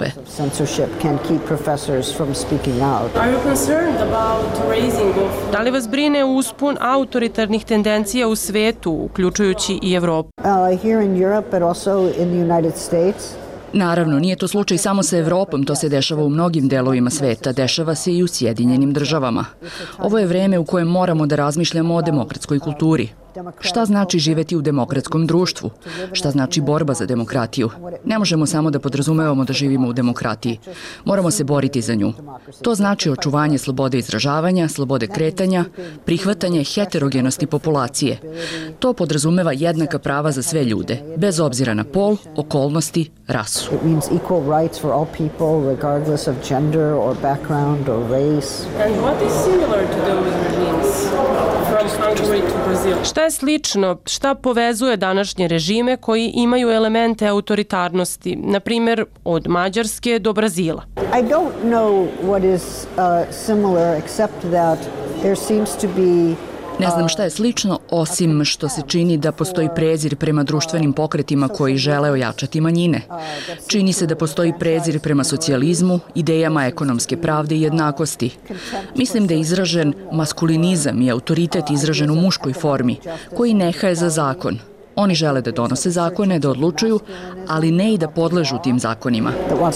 Da li vas brine uspon autoritarnih tendencija u svetu, uključujući i Evropu? Here in Europe, but also in the United States. Naravno, nije to slučaj samo sa Evropom, to se dešava u mnogim delovima sveta, dešava se i u Sjedinjenim državama. Ovo je vreme u kojem moramo da razmišljamo o demokratskoj kulturi. Šta znači živeti u demokratskom društvu? Šta znači borba za demokratiju? Ne možemo samo da podrazumevamo da živimo u demokratiji. Moramo se boriti za nju. To znači očuvanje slobode izražavanja, slobode kretanja, prihvatanje heterogenosti populacije. To podrazumeva jednaka prava za sve ljude, bez obzira na pol, okolnosti, rasu. It means equal rights for all people, regardless of gender or background or race. And what is similar to those regimes from Hungary to Brazil? Šta je slično, šta povezuje današnje režime koji imaju elemente autoritarnosti, na primjer od Mađarske do Brazila? I don't know what is uh, similar except that there seems to be Ne znam šta je slično, osim što se čini da postoji prezir prema društvenim pokretima koji žele ojačati manjine. Čini se da postoji prezir prema socijalizmu, idejama ekonomske pravde i jednakosti. Mislim da je izražen maskulinizam i autoritet izražen u muškoj formi, koji nehaje za zakon. Oni žele da donose zakone, da odlučuju, ali ne i da podležu tim zakonima.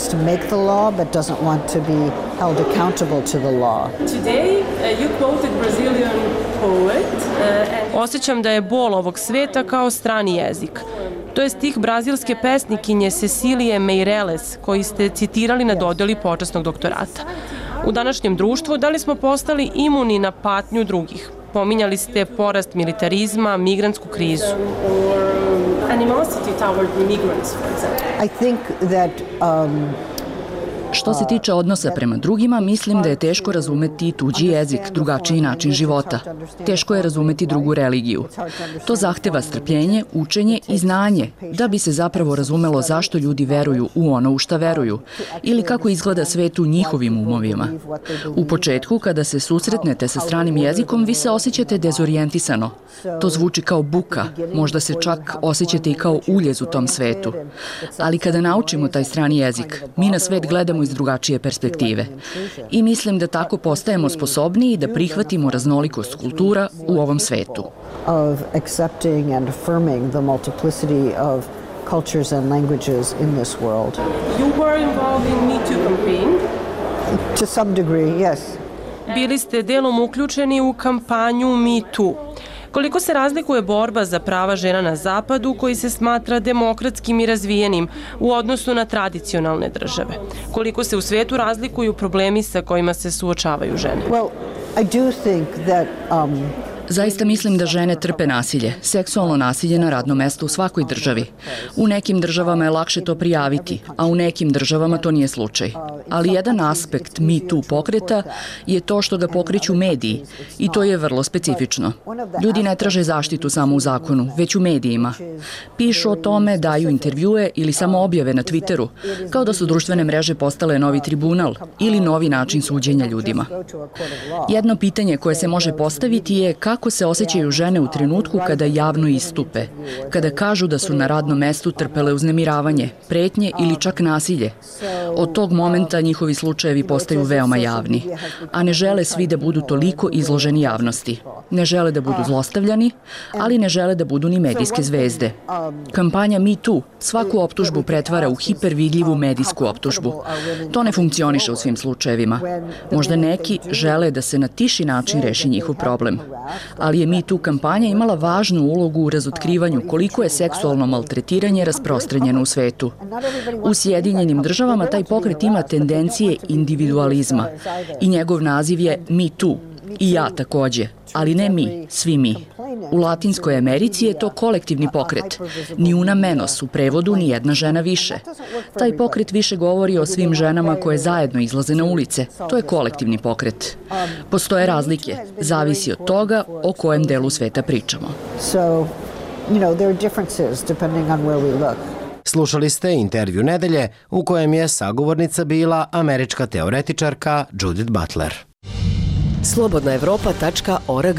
Osjećam da je bol ovog sveta kao strani jezik. To je stih brazilske pesnikinje Cecilije Meireles, koji ste citirali na dodeli počasnog doktorata. U današnjem društvu da li smo postali imuni na patnju drugih? Pominjali ste porast militarizma, migrantsku krizu. I think that um, Što se tiče odnosa prema drugima, mislim da je teško razumeti tuđi jezik, drugačiji način života. Teško je razumeti drugu religiju. To zahteva strpljenje, učenje i znanje, da bi se zapravo razumelo zašto ljudi veruju u ono u šta veruju ili kako izgleda svet u njihovim umovima. U početku, kada se susretnete sa stranim jezikom, vi se osjećate dezorijentisano. To zvuči kao buka, možda se čak osjećate i kao uljez u tom svetu. Ali kada naučimo taj strani jezik, mi na svet gledamo iz drugačije perspektive. I mislim da tako postajemo sposobniji da prihvatimo raznolikost kultura u ovom svetu. Of accepting and affirming the multiplicity of cultures and languages in this world. You were involved in Me Too campaign? To some degree, yes. Bili ste delom uključeni u kampanju Me Too. Koliko se razlikuje borba za prava žena na zapadu, koji se smatra demokratskim i razvijenim, u odnosu na tradicionalne države? Koliko se u svijetu razlikuju problemi sa kojima se suočavaju žene? Well, I do think that um, Zaista mislim da žene trpe nasilje, seksualno nasilje na radnom mestu u svakoj državi. U nekim državama je lakše to prijaviti, a u nekim državama to nije slučaj. Ali jedan aspekt Me Too pokreta je to što ga pokreću mediji i to je vrlo specifično. Ljudi ne traže zaštitu samo u zakonu, već u medijima. Pišu o tome, daju intervjue ili samo objave na Twitteru, kao da su društvene mreže postale novi tribunal ili novi način suđenja ljudima. Jedno pitanje koje se može postaviti je kako se osjećaju žene u trenutku kada javno istupe, kada kažu da su na radnom mestu trpele uznemiravanje, pretnje ili čak nasilje. Od tog momenta njihovi slučajevi postaju veoma javni, a ne žele svi da budu toliko izloženi javnosti. Ne žele da budu zlostavljani, ali ne žele da budu ni medijske zvezde. Kampanja Me Too svaku optužbu pretvara u hipervidljivu medijsku optužbu. To ne funkcioniše u svim slučajevima. Možda neki žele da se na tiši način reši njihov problem. Ali je Me Too kampanja imala važnu ulogu u razotkrivanju koliko je seksualno maltretiranje rasprostranjeno u svetu. U Sjedinjenim državama taj pokret ima tendencije individualizma i njegov naziv je Me Too. I ja takođe, ali ne mi, svi mi. U Latinskoj Americi je to kolektivni pokret. Ni una menos, u prevodu ni jedna žena više. Taj pokret više govori o svim ženama koje zajedno izlaze na ulice. To je kolektivni pokret. Postoje razlike, zavisi od toga o kojem delu sveta pričamo. Slušali ste intervju nedelje u kojem je sagovornica bila američka teoretičarka Judith Butler. slobodna evropa tačka org.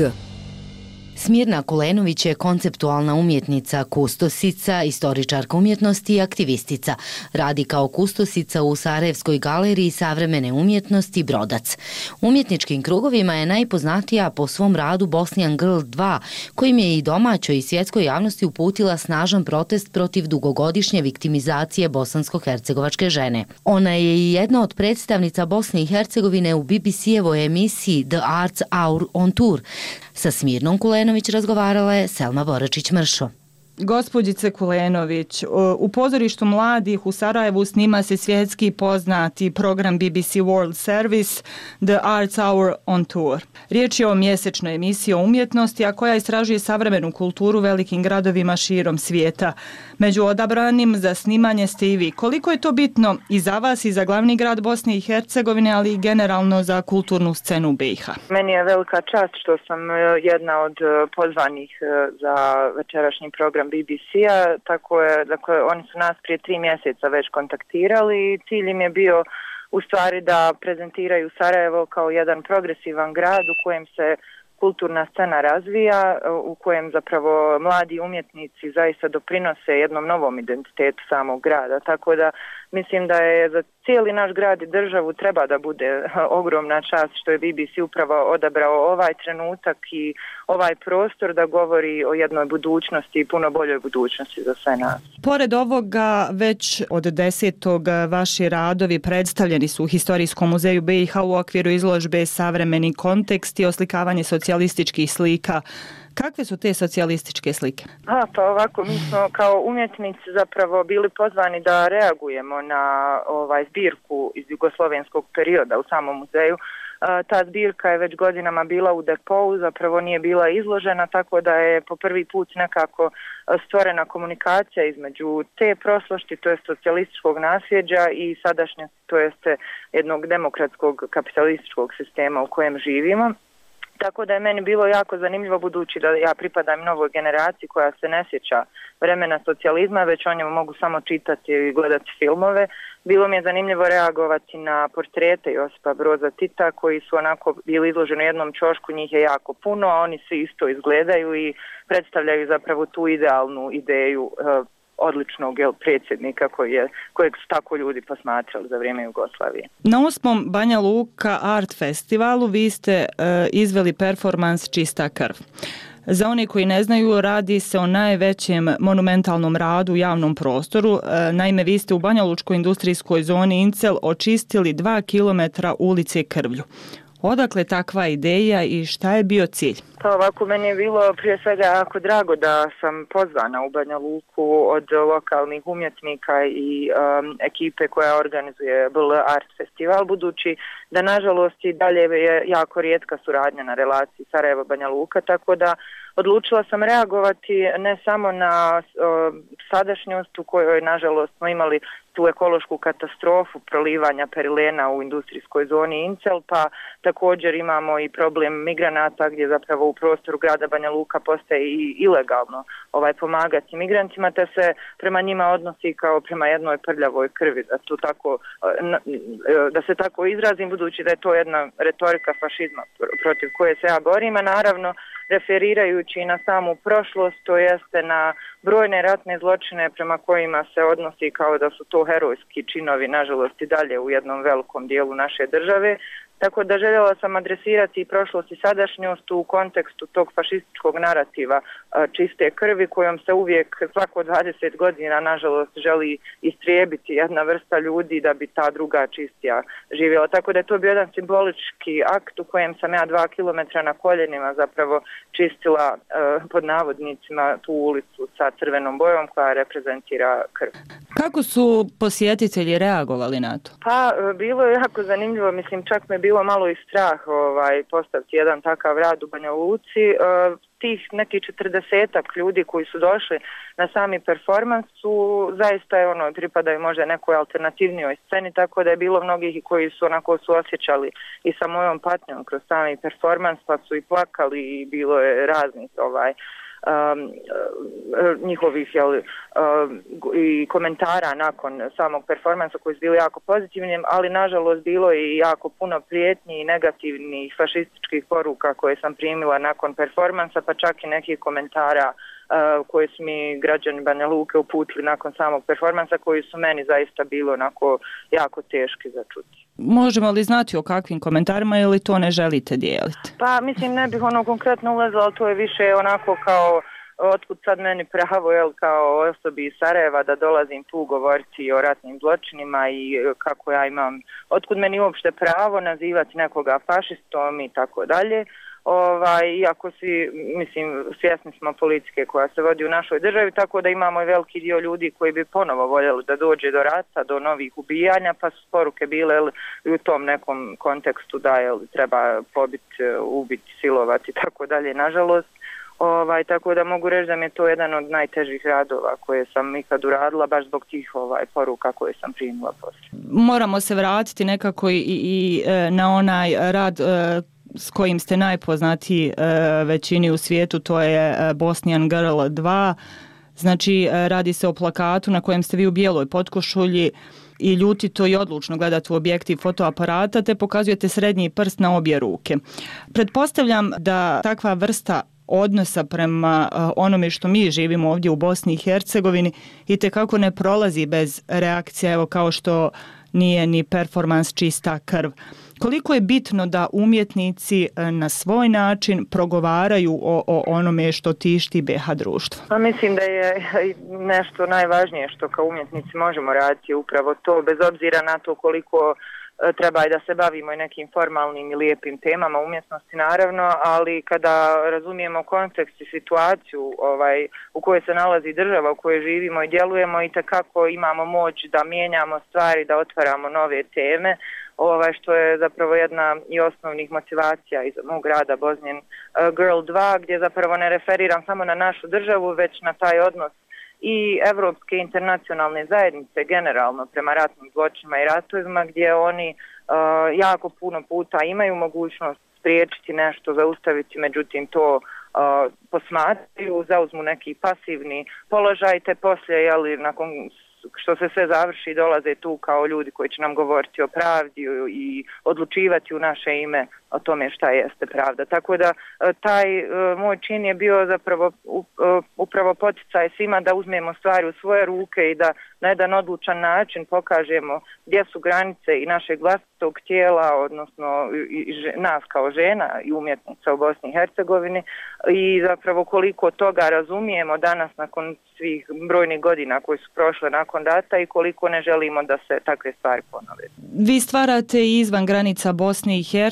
Smirna Kulenović je konceptualna umjetnica, kustosica, istoričarka umjetnosti i aktivistica. Radi kao kustosica u Sarajevskoj galeriji savremene umjetnosti Brodac. Umjetničkim krugovima je najpoznatija po svom radu Bosnian Girl dva, kojim je i domaćoj i svjetskoj javnosti uputila snažan protest protiv dugogodišnje viktimizacije bosansko-hercegovačke žene. Ona je i jedna od predstavnica Bosne i Hercegovine u B B C-evoj emisiji The Arts Hour on Tour. Sa Smirnom Kulenović razgovarala je Selma Boračić-Mršo. Gospođice Kulenović, u pozorištu mladih u Sarajevu snima se svjetski poznati program B B C World Service The Arts Hour on Tour. Riječ je o mjesečnoj emisiji o umjetnosti, a koja istražuje savremenu kulturu u velikim gradovima širom svijeta. Među odabranim za snimanje ste i vi. Koliko je to bitno i za vas i za glavni grad Bosne i Hercegovine, ali i generalno za kulturnu scenu B i H? Meni je velika čast što sam jedna od pozvanih za večerašnji program B B C-a, tako je, dakle, oni su nas prije tri mjeseca već kontaktirali i cilj im je bio u stvari da prezentiraju Sarajevo kao jedan progresivan grad u kojem se kulturna scena razvija, u kojem zapravo mladi umjetnici zaista doprinose jednom novom identitetu samog grada, tako da mislim da je za cijeli naš grad i državu treba da bude ogromna čast što je B B C upravo odabrao ovaj trenutak i ovaj prostor da govori o jednoj budućnosti i puno boljoj budućnosti za sve nas. Pored ovoga, već od desetog vaši radovi predstavljeni su u Historijskom muzeju B i H u okviru izložbe Savremeni kontekst i oslikavanje socijalističkih slika. Kakve su te socijalističke slike? A, pa ovako, mi smo kao umjetnici zapravo bili pozvani da reagujemo na ovaj zbirku iz jugoslovenskog perioda u samom muzeju. Ta zbirka je već godinama bila u depou, zapravo nije bila izložena, tako da je po prvi put nekako stvorena komunikacija između te prošlosti, to je socijalističkog nasljeđa i sadašnje, to jeste jednog demokratskog kapitalističkog sistema u kojem živimo. Tako da je meni bilo jako zanimljivo, budući da ja pripadam novoj generaciji koja se ne sjeća vremena socijalizma, već o njemu mogu samo čitati i gledati filmove. Bilo mi je zanimljivo reagovati na portrete Josipa Broza Tita koji su onako bili izloženi u jednom ćošku, njih je jako puno, a oni svi isto izgledaju i predstavljaju zapravo tu idealnu ideju uh, odličnog jel, predsjednika koji je, kojeg su tako ljudi posmatrali za vrijeme Jugoslavije. Na osmom Banja Luka Art Festivalu vi ste e, izveli performans Čista krv. Za one koji ne znaju, radi se o najvećem monumentalnom radu u javnom prostoru. E, naime, vi ste u Banjalučkoj industrijskoj zoni Incel očistili dva kilometra ulice krvlju. Odakle takva ideja i šta je bio cilj? Pa ovako, meni je bilo prije svega jako drago da sam pozvana u Banja Luku od lokalnih umjetnika i um, ekipe koja organizuje B L Art festival, budući da nažalost i dalje je jako rijetka suradnja na relaciji Sarajevo-Banja Luka, tako da odlučila sam reagovati ne samo na o, sadašnjost u kojoj nažalost smo imali tu ekološku katastrofu prolivanja perilena u industrijskoj zoni Incel, pa također imamo i problem migranata gdje zapravo u prostoru grada Banja Luka postaje i ilegalno ovaj pomagati migrantima, te se prema njima odnosi kao prema jednoj prljavoj krvi, da, tu tako, da se tako izrazim, budući da je to jedna retorika fašizma protiv koje se ja borim, a naravno referirajući na samu prošlost, to jeste na brojne ratne zločine prema kojima se odnosi kao da su to herojski činovi, nažalost i dalje u jednom velikom dijelu naše države. Tako da željela sam adresirati i prošlost i sadašnjost u kontekstu tog fašističkog narativa čiste krvi kojom se uvijek svako dvadeset godina nažalost želi istrijebiti jedna vrsta ljudi da bi ta druga čistija živjela. Tako da je to bio jedan simbolički akt u kojem sam ja dva kilometra na koljenima zapravo čistila pod navodnicima tu ulicu sa crvenom bojom koja reprezentira krv. Kako su posjetitelji reagovali na to? Pa bilo je jako zanimljivo, mislim čak me bilo malo i strah ovaj, postaviti jedan takav rad u Banja Luci. E, tih nekih četrdesetak ljudi koji su došli na sami performans su zaista je ono, pripadaju možda nekoj alternativnijoj sceni, tako da je bilo mnogih koji su onako suosjećali i sa mojom patnjom kroz sami performans, pa su i plakali i bilo je raznih ovaj, Um, njihovih jel, um, i komentara nakon samog performansa koji su bili jako pozitivni, ali nažalost bilo je i jako puno prijetnji i negativnih fašističkih poruka koje sam primila nakon performansa, pa čak i nekih komentara uh, koje su mi građani Banja Luke uputili nakon samog performansa koji su meni zaista bilo onako jako teški za čuti. Možemo li znati o kakvim komentarima ili to ne želite dijeliti? Pa mislim ne bih ono konkretno ulazila, ali to je više onako kao otkud sad meni pravo, jel, kao osobi iz Sarajeva da dolazim tu govoriti o ratnim zločinima i kako ja imam, otkud meni uopšte pravo nazivati nekoga fašistom i tako dalje. Ovaj, iako svi, mislim, svjesni smo politike koja se vodi u našoj državi, tako da imamo i veliki dio ljudi koji bi ponovo voljeli da dođe do rata, do novih ubijanja, pa su poruke bile jel, u tom nekom kontekstu da jel, treba pobiti, ubiti, silovati i tako dalje, nažalost. Ovaj, tako da mogu reći da mi je to jedan od najtežih radova koje sam ikad uradila, baš zbog tih ovaj, poruka koje sam primila poslije. Moramo se vratiti nekako i, i na onaj rad s kojim ste najpoznatiji većini u svijetu, to je Bosnian Girl dva. Znači, radi se o plakatu na kojem ste vi u bijeloj potkošulji i ljutito i odlučno gledate u objektiv fotoaparata te pokazujete srednji prst na obje ruke. Pretpostavljam da takva vrsta odnosa prema onome što mi živimo ovdje u Bosni i Hercegovini i tekako ne prolazi bez reakcija, evo kao što nije ni performans čista krv. Koliko je bitno da umjetnici na svoj način progovaraju o, o onome što tišti B H društvo? Pa mislim da je nešto najvažnije što kao umjetnici možemo raditi upravo to, bez obzira na to koliko treba i da se bavimo i nekim formalnim i lijepim temama umjetnosti naravno, ali kada razumijemo kontekst i situaciju ovaj, u kojoj se nalazi država, u kojoj živimo i djelujemo i tekako imamo moć da mijenjamo stvari, da otvaramo nove teme, ovaj, što je zapravo jedna i osnovnih motivacija iz mog rada Bosnian Girl dva, gdje zapravo ne referiram samo na našu državu, već na taj odnos i evropske internacionalne zajednice generalno prema ratnim zločinima i ratovima, gdje oni uh, jako puno puta imaju mogućnost spriječiti nešto, zaustaviti, međutim to uh, posmatraju, zauzmu neki pasivni položaj, te poslije, jeli, nakon što se sve završi, dolaze tu kao ljudi koji će nam govoriti o pravdi i odlučivati u naše ime o tome šta jeste pravda. Tako da taj moj čin je bio zapravo upravo poticaj svima da uzmemo stvari u svoje ruke i da na jedan odlučan način pokažemo gdje su granice i našeg vlastitog tijela, odnosno i nas kao žena i umjetnica u Bosni i Hercegovini i zapravo koliko toga razumijemo danas nakon svih brojnih godina koji su prošle nakon rata i koliko ne želimo da se takve stvari ponove. Vi stvarate izvan granica Bosne i Hercegovine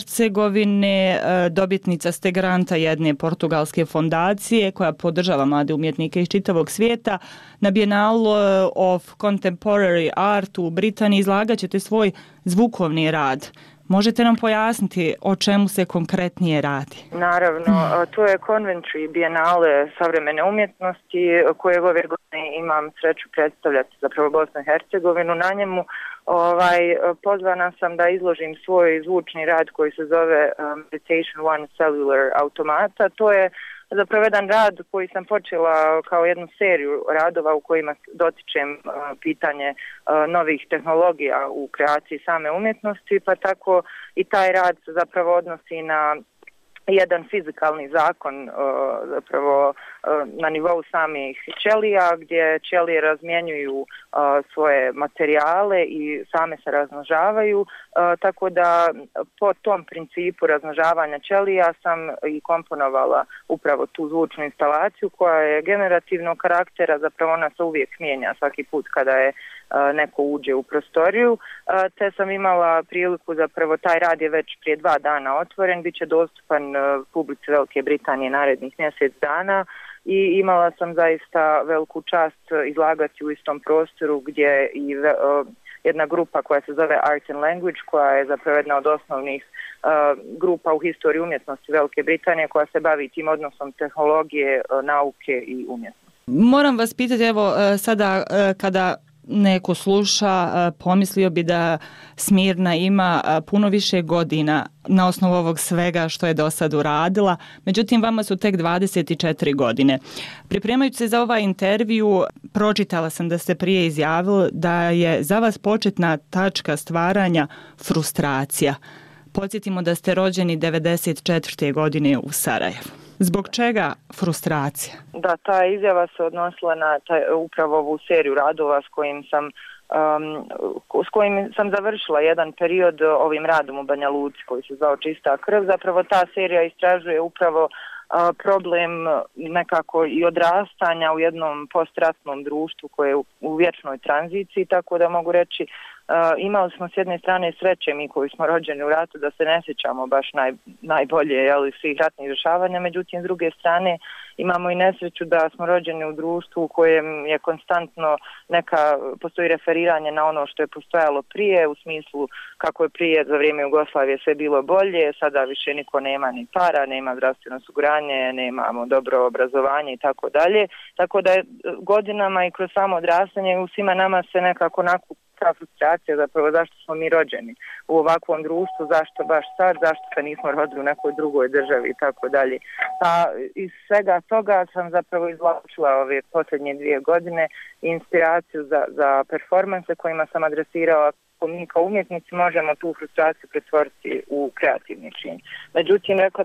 Hercegovine, dobitnica ste granta jedne portugalske fondacije koja podržava mlade umjetnike iz čitavog svijeta. Na Biennale of Contemporary Art u Britaniji izlagat ćete svoj zvukovni rad. Možete nam pojasniti o čemu se konkretnije radi? Naravno, to je Coventry Biennale savremene umjetnosti koje ove godine imam sreću predstavljati zapravo Bosnu i Hercegovinu. Na njemu ovaj, pozvana sam da izložim svoj zvučni rad koji se zove Meditation One Cellular Automata. To je zapravo jedan rad koji sam počela kao jednu seriju radova u kojima dotičem uh, pitanje uh, novih tehnologija u kreaciji same umjetnosti, pa tako i taj rad se zapravo odnosi na jedan fizikalni zakon uh, zapravo uh, na nivou samih ćelija gdje ćelije razmjenjuju uh, svoje materijale i same se razmnožavaju, uh, tako da po tom principu razmnožavanja ćelija sam i komponovala upravo tu zvučnu instalaciju koja je generativnog karaktera, zapravo ona se uvijek mijenja svaki put kada je neko uđe u prostoriju, te sam imala priliku, zapravo taj rad je već prije dva dana otvoren, bit će dostupan publici Velike Britanije narednih mjesec dana i imala sam zaista veliku čast izlagati u istom prostoru gdje i jedna grupa koja se zove Art and Language, koja je zapravo jedna od osnovnih grupa u historiji umjetnosti Velike Britanije koja se bavi tim odnosom tehnologije, nauke i umjetnosti. Moram vas pitati, evo sada kada neko sluša, pomislio bi da Smirna ima puno više godina na osnovu ovog svega što je do sad uradila, međutim vama su tek dvadeset četiri godine. Pripremajući se za ovaj intervju, pročitala sam da ste prije izjavili da je za vas početna tačka stvaranja frustracija. Podsjetimo da ste rođeni devedeset četvrte godine u Sarajevu. Zbog čega frustracija? Da, ta izjava se odnosila na taj, upravo ovu seriju radova s kojim sam um, s kojim sam završila jedan period ovim radom u Banja Luci koji se zvao Čista krv. Zapravo ta serija istražuje upravo uh, problem nekako i odrastanja u jednom postratnom društvu koje je u, u vječnoj tranziciji, tako da mogu reći Uh, imali smo s jedne strane sreće mi koji smo rođeni u ratu da se ne sjećamo baš naj, najbolje jeli, svih ratnih dešavanja, međutim s druge strane imamo i nesreću da smo rođeni u društvu u kojem je konstantno neka, postoji referiranje na ono što je postojalo prije, u smislu kako je prije za vrijeme Jugoslavije sve bilo bolje, sada više niko nema ni para, nema zdravstveno osiguranje, nemamo dobro obrazovanje i tako dalje, tako da je godinama i kroz samo odrastanje u svima nama se nekako nakupa ta frustracija zapravo zašto smo mi rođeni u ovakvom društvu, zašto baš sad, zašto se nismo rodili u nekoj drugoj državi i tako dalje. Pa iz svega toga sam zapravo izvlačila ove posljednje dvije godine inspiraciju za, za performanse kojima sam adresirala kako mi kao umjetnici možemo tu frustraciju pretvoriti u kreativni čin. Međutim, rekla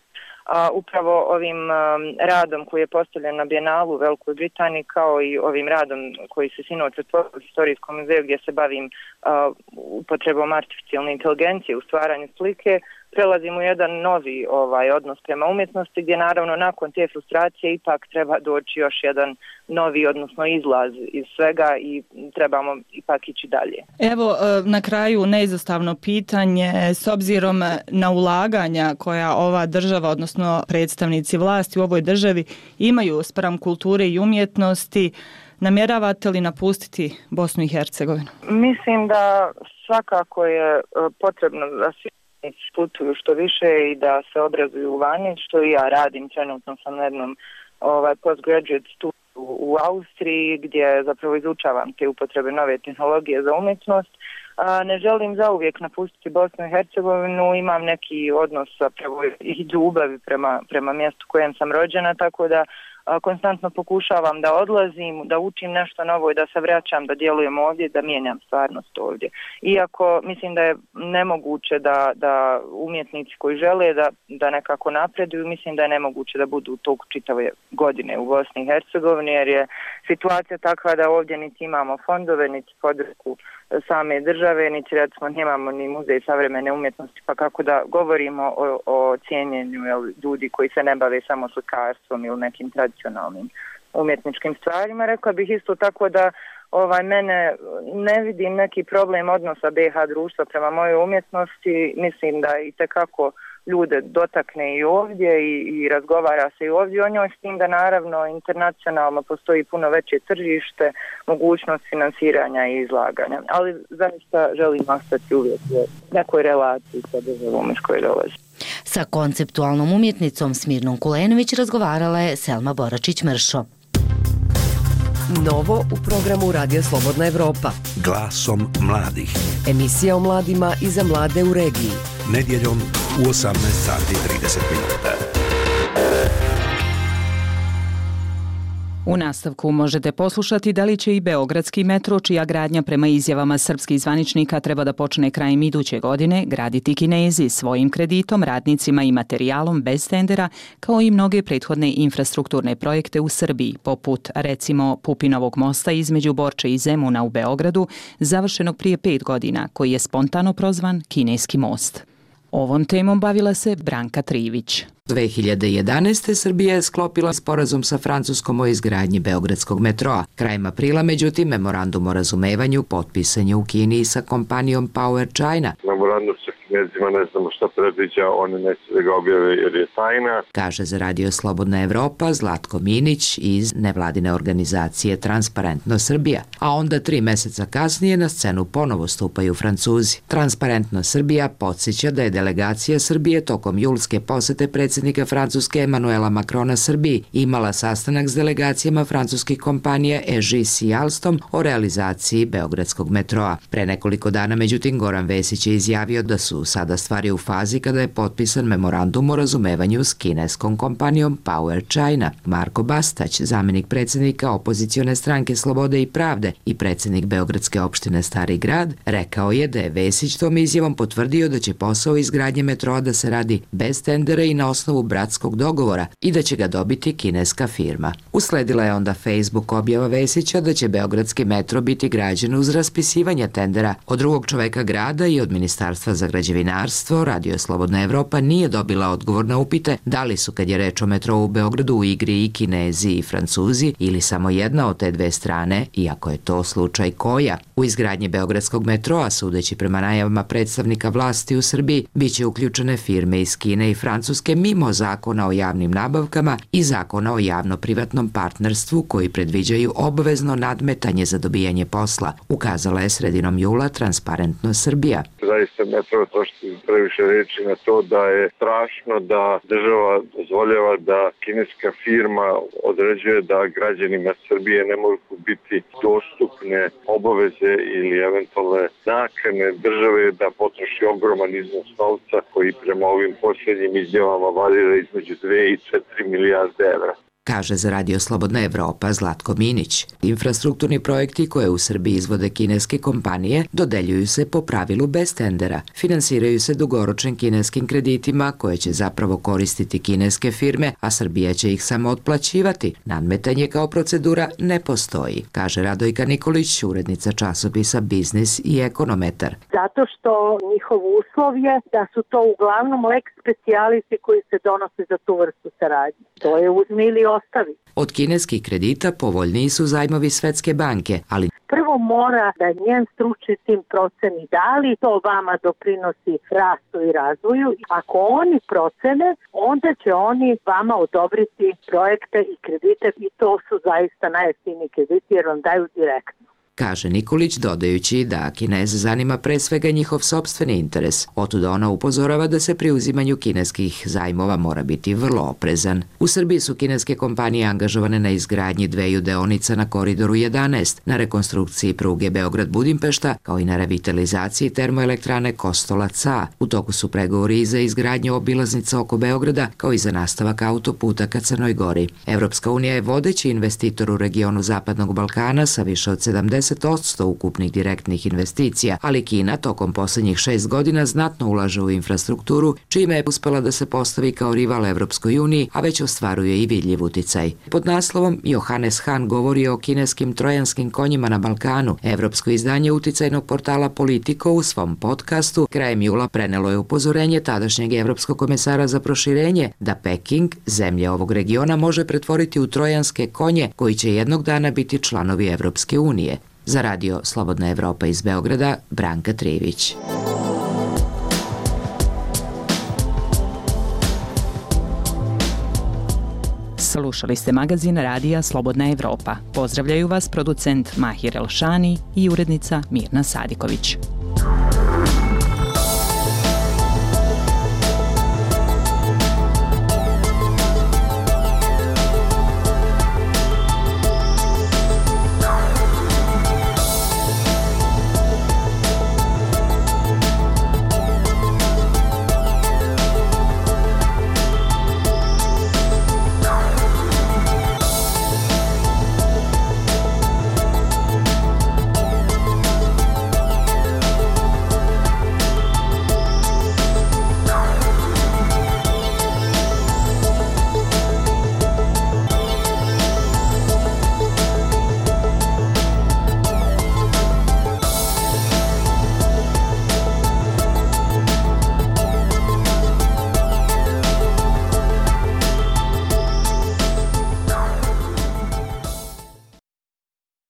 A, upravo ovim um, radom koji je postavljen na Biennalu u Velikoj Britaniji kao i ovim radom koji se sinoć otvorio u Historijskom muzeju gdje se bavim uh, upotrebom artificijalne inteligencije u stvaranju slike, prelazim u jedan novi ovaj odnos prema umjetnosti gdje naravno nakon te frustracije ipak treba doći još jedan novi, odnosno izlaz iz svega i trebamo ipak ići dalje. Evo na kraju neizostavno pitanje, s obzirom na ulaganja koja ova država, odnosno predstavnici vlasti u ovoj državi imaju spram kulture i umjetnosti, namjeravate li napustiti Bosnu i Hercegovinu? Mislim da svakako je potrebno da svi putuju što više i da se obrazuju vani, što i ja radim. Trenutno sam na jednom ovaj, postgraduate studiju u Austriji gdje zapravo izučavam te upotrebe nove tehnologije za umjetnost. A, ne želim zauvijek napustiti Bosnu i Hercegovinu, imam neki odnos zapravo i ljubavi prema, prema mjestu kojem sam rođena, tako da a, konstantno pokušavam da odlazim, da učim nešto novo i da se vraćam, da djelujem ovdje, da mijenjam stvarnost ovdje. Iako mislim da je nemoguće da, da umjetnici koji žele da, da nekako napreduju, mislim da je nemoguće da budu u toku čitave godine u Bosni i Hercegovini, jer je situacija takva da ovdje niti imamo fondove, niti podršku same države, niti recimo nemamo ni muzej savremene umjetnosti, pa kako da govorimo o, o cijenjenju jel, ljudi koji se ne bave samo slikarstvom ili nekim tradicionalnim umjetničkim stvarima. Rekla bih isto tako da ovaj mene ne vidim neki problem odnosa B iH društva prema mojoj umjetnosti, mislim da i tekako ljude dotakne i ovdje i, i razgovara se i ovdje o njoj, s tim da naravno internacionalno postoji puno veće tržište, mogućnost finansiranja i izlaganja. Ali zaista želim ostati uvijek u nekoj relaciji sa državom iz koje dolazi. Sa konceptualnom umjetnicom Smirnom Kulenović razgovarala je Selma Boračić-Mršo. Novo u programu Radija Slobodna Evropa. Glasom mladih. Emisija o mladima i za mlade u regiji. Nedjeljom u osamnaest sati i trideset minuta. U nastavku možete poslušati da li će i Beogradski metro, čija gradnja prema izjavama srpskih zvaničnika treba da počne krajem iduće godine, graditi Kinezi svojim kreditom, radnicima i materijalom bez tendera, kao i mnoge prethodne infrastrukturne projekte u Srbiji, poput recimo Pupinovog mosta između Borče i Zemuna u Beogradu, završenog prije pet godina, koji je spontano prozvan Kineski most. Ovom temom bavila se Branka Trivić. dve hiljade jedanaeste. Srbija je sklopila sporazum sa Francuskom o izgradnji Beogradskog metroa. Krajem aprila, međutim, memorandum o razumevanju potpisan je u Kini sa kompanijom Power China. Memorandum sa Kinezima ne znamo šta predviđa, oni neće da ga objave jer je tajna. Kaže za Radio Slobodna Evropa Zlatko Minić iz nevladine organizacije Transparentno Srbija. A onda tri meseca kasnije na scenu ponovo stupaju Francuzi. Transparentno Srbija podsjeća da je delegacija Srbije tokom julske posete predsjednika Francuske Emanuela Macrona Srbiji imala sastanak s delegacijama francuskih kompanija E Ž I S i Alstom o realizaciji Beogradskog metroa. Pre nekoliko dana, međutim, Goran Vesić je izjavio da su sada stvari u fazi kada je potpisan memorandum o razumevanju s kineskom kompanijom Power China. Marko Bastać, zamjenik predsjednika opozicione stranke Slobode i pravde i predsjednik Beogradske opštine Stari grad, rekao je da je Vesić tom izjavom potvrdio da će posao izgradnje metroa da se radi bez tendera i na osnovu bratskog dogovora i da će ga dobiti kineska firma. Usledila je onda Facebook objava Vesića da će Beogradski metro biti građen uz raspisivanje tendera od drugog čoveka grada i od Ministarstva za građevinarstvo. Radio Slobodna Evropa nije dobila odgovor na upite da li su, kad je reč o metrou u Beogradu, u igri i Kinezi i Francuzi ili samo jedna od te dve strane, iako je to slučaj koja. U izgradnji Beogradskog metroa, sudeći prema najavama predstavnika vlasti u Srbiji, biće uključene firme iz Kine i Francuske mimo zakona o javnim nabavkama i zakona o javno-privatnom partnerstvu koji predviđaju obavezno nadmetanje za dobijanje posla, ukazala je sredinom jula Transparentno Srbija. Zaista ne treba trošiti previše reči na to da je strašno da država dozvoljava da kineska firma određuje da građanima Srbije ne mogu biti dostupne obaveze ili eventualne nakane države da potroši ogroman iznos novca koji prema ovim posljednjim izjavama varira između dve i četiri milijarde evra. Kaže za Radio Slobodna Evropa Zlatko Minić. Infrastrukturni projekti koje u Srbiji izvode kineske kompanije dodeljuju se po pravilu bez tendera. Finansiraju se dugoročnim kineskim kreditima koje će zapravo koristiti kineske firme, a Srbija će ih samo otplaćivati. Nadmetanje kao procedura ne postoji, kaže Radojka Nikolić, urednica časopisa Biznis i Ekonometar. Zato što njihov uslov je da su to uglavnom lex specialisi koji se donose za tu vrstu saradnje. To je uzmi ili ostavi. Od kineskih kredita povoljniji su zajmovi Svetske banke, ali prvo mora da njen stručni tim proceni da li to vama doprinosi rastu i razvoju. Ako oni procene, onda će oni vama odobriti projekte i kredite i to su zaista najjeftiniji krediti jer vam daju direktno. Kaže Nikolić, dodajući da Kineze zanima pre svega njihov sopstveni interes. Otuda ona upozorava da se pri uzimanju kineskih zajmova mora biti vrlo oprezan. U Srbiji su kineske kompanije angažovane na izgradnji dveju deonica na Koridoru jedanaest, na rekonstrukciji pruge Beograd-Budimpešta, kao i na revitalizaciji termoelektrane Kostolac-A. U toku su pregovori i za izgradnju obilaznica oko Beograda, kao i za nastavak autoputa ka Crnoj Gori. Evropska unija je vodeći investitor u regionu Zapadnog Balkana sa više od sedamdeset posto ukupnih direktnih investicija, ali Kina tokom posljednjih šest godina znatno ulaže u infrastrukturu, čime je uspela da se postavi kao rival Evropskoj uniji, a već ostvaruje i vidljiv uticaj. Pod naslovom Johannes Hahn govori o kineskim trojanskim konjima na Balkanu. Evropsko izdanje uticajnog portala Politico u svom podcastu krajem jula prenelo je upozorenje tadašnjeg evropskog komesara za proširenje da Peking, zemlje ovog regiona, može pretvoriti u trojanske konje koji će jednog dana biti članovi Evropske unije. Za Radio Slobodna Evropa iz Beograda, Branka Trivić. Slušali ste magazin Radija Slobodna Evropa. Pozdravljaju vas producent Mahir Elšani i urednica Mirna Sadiković.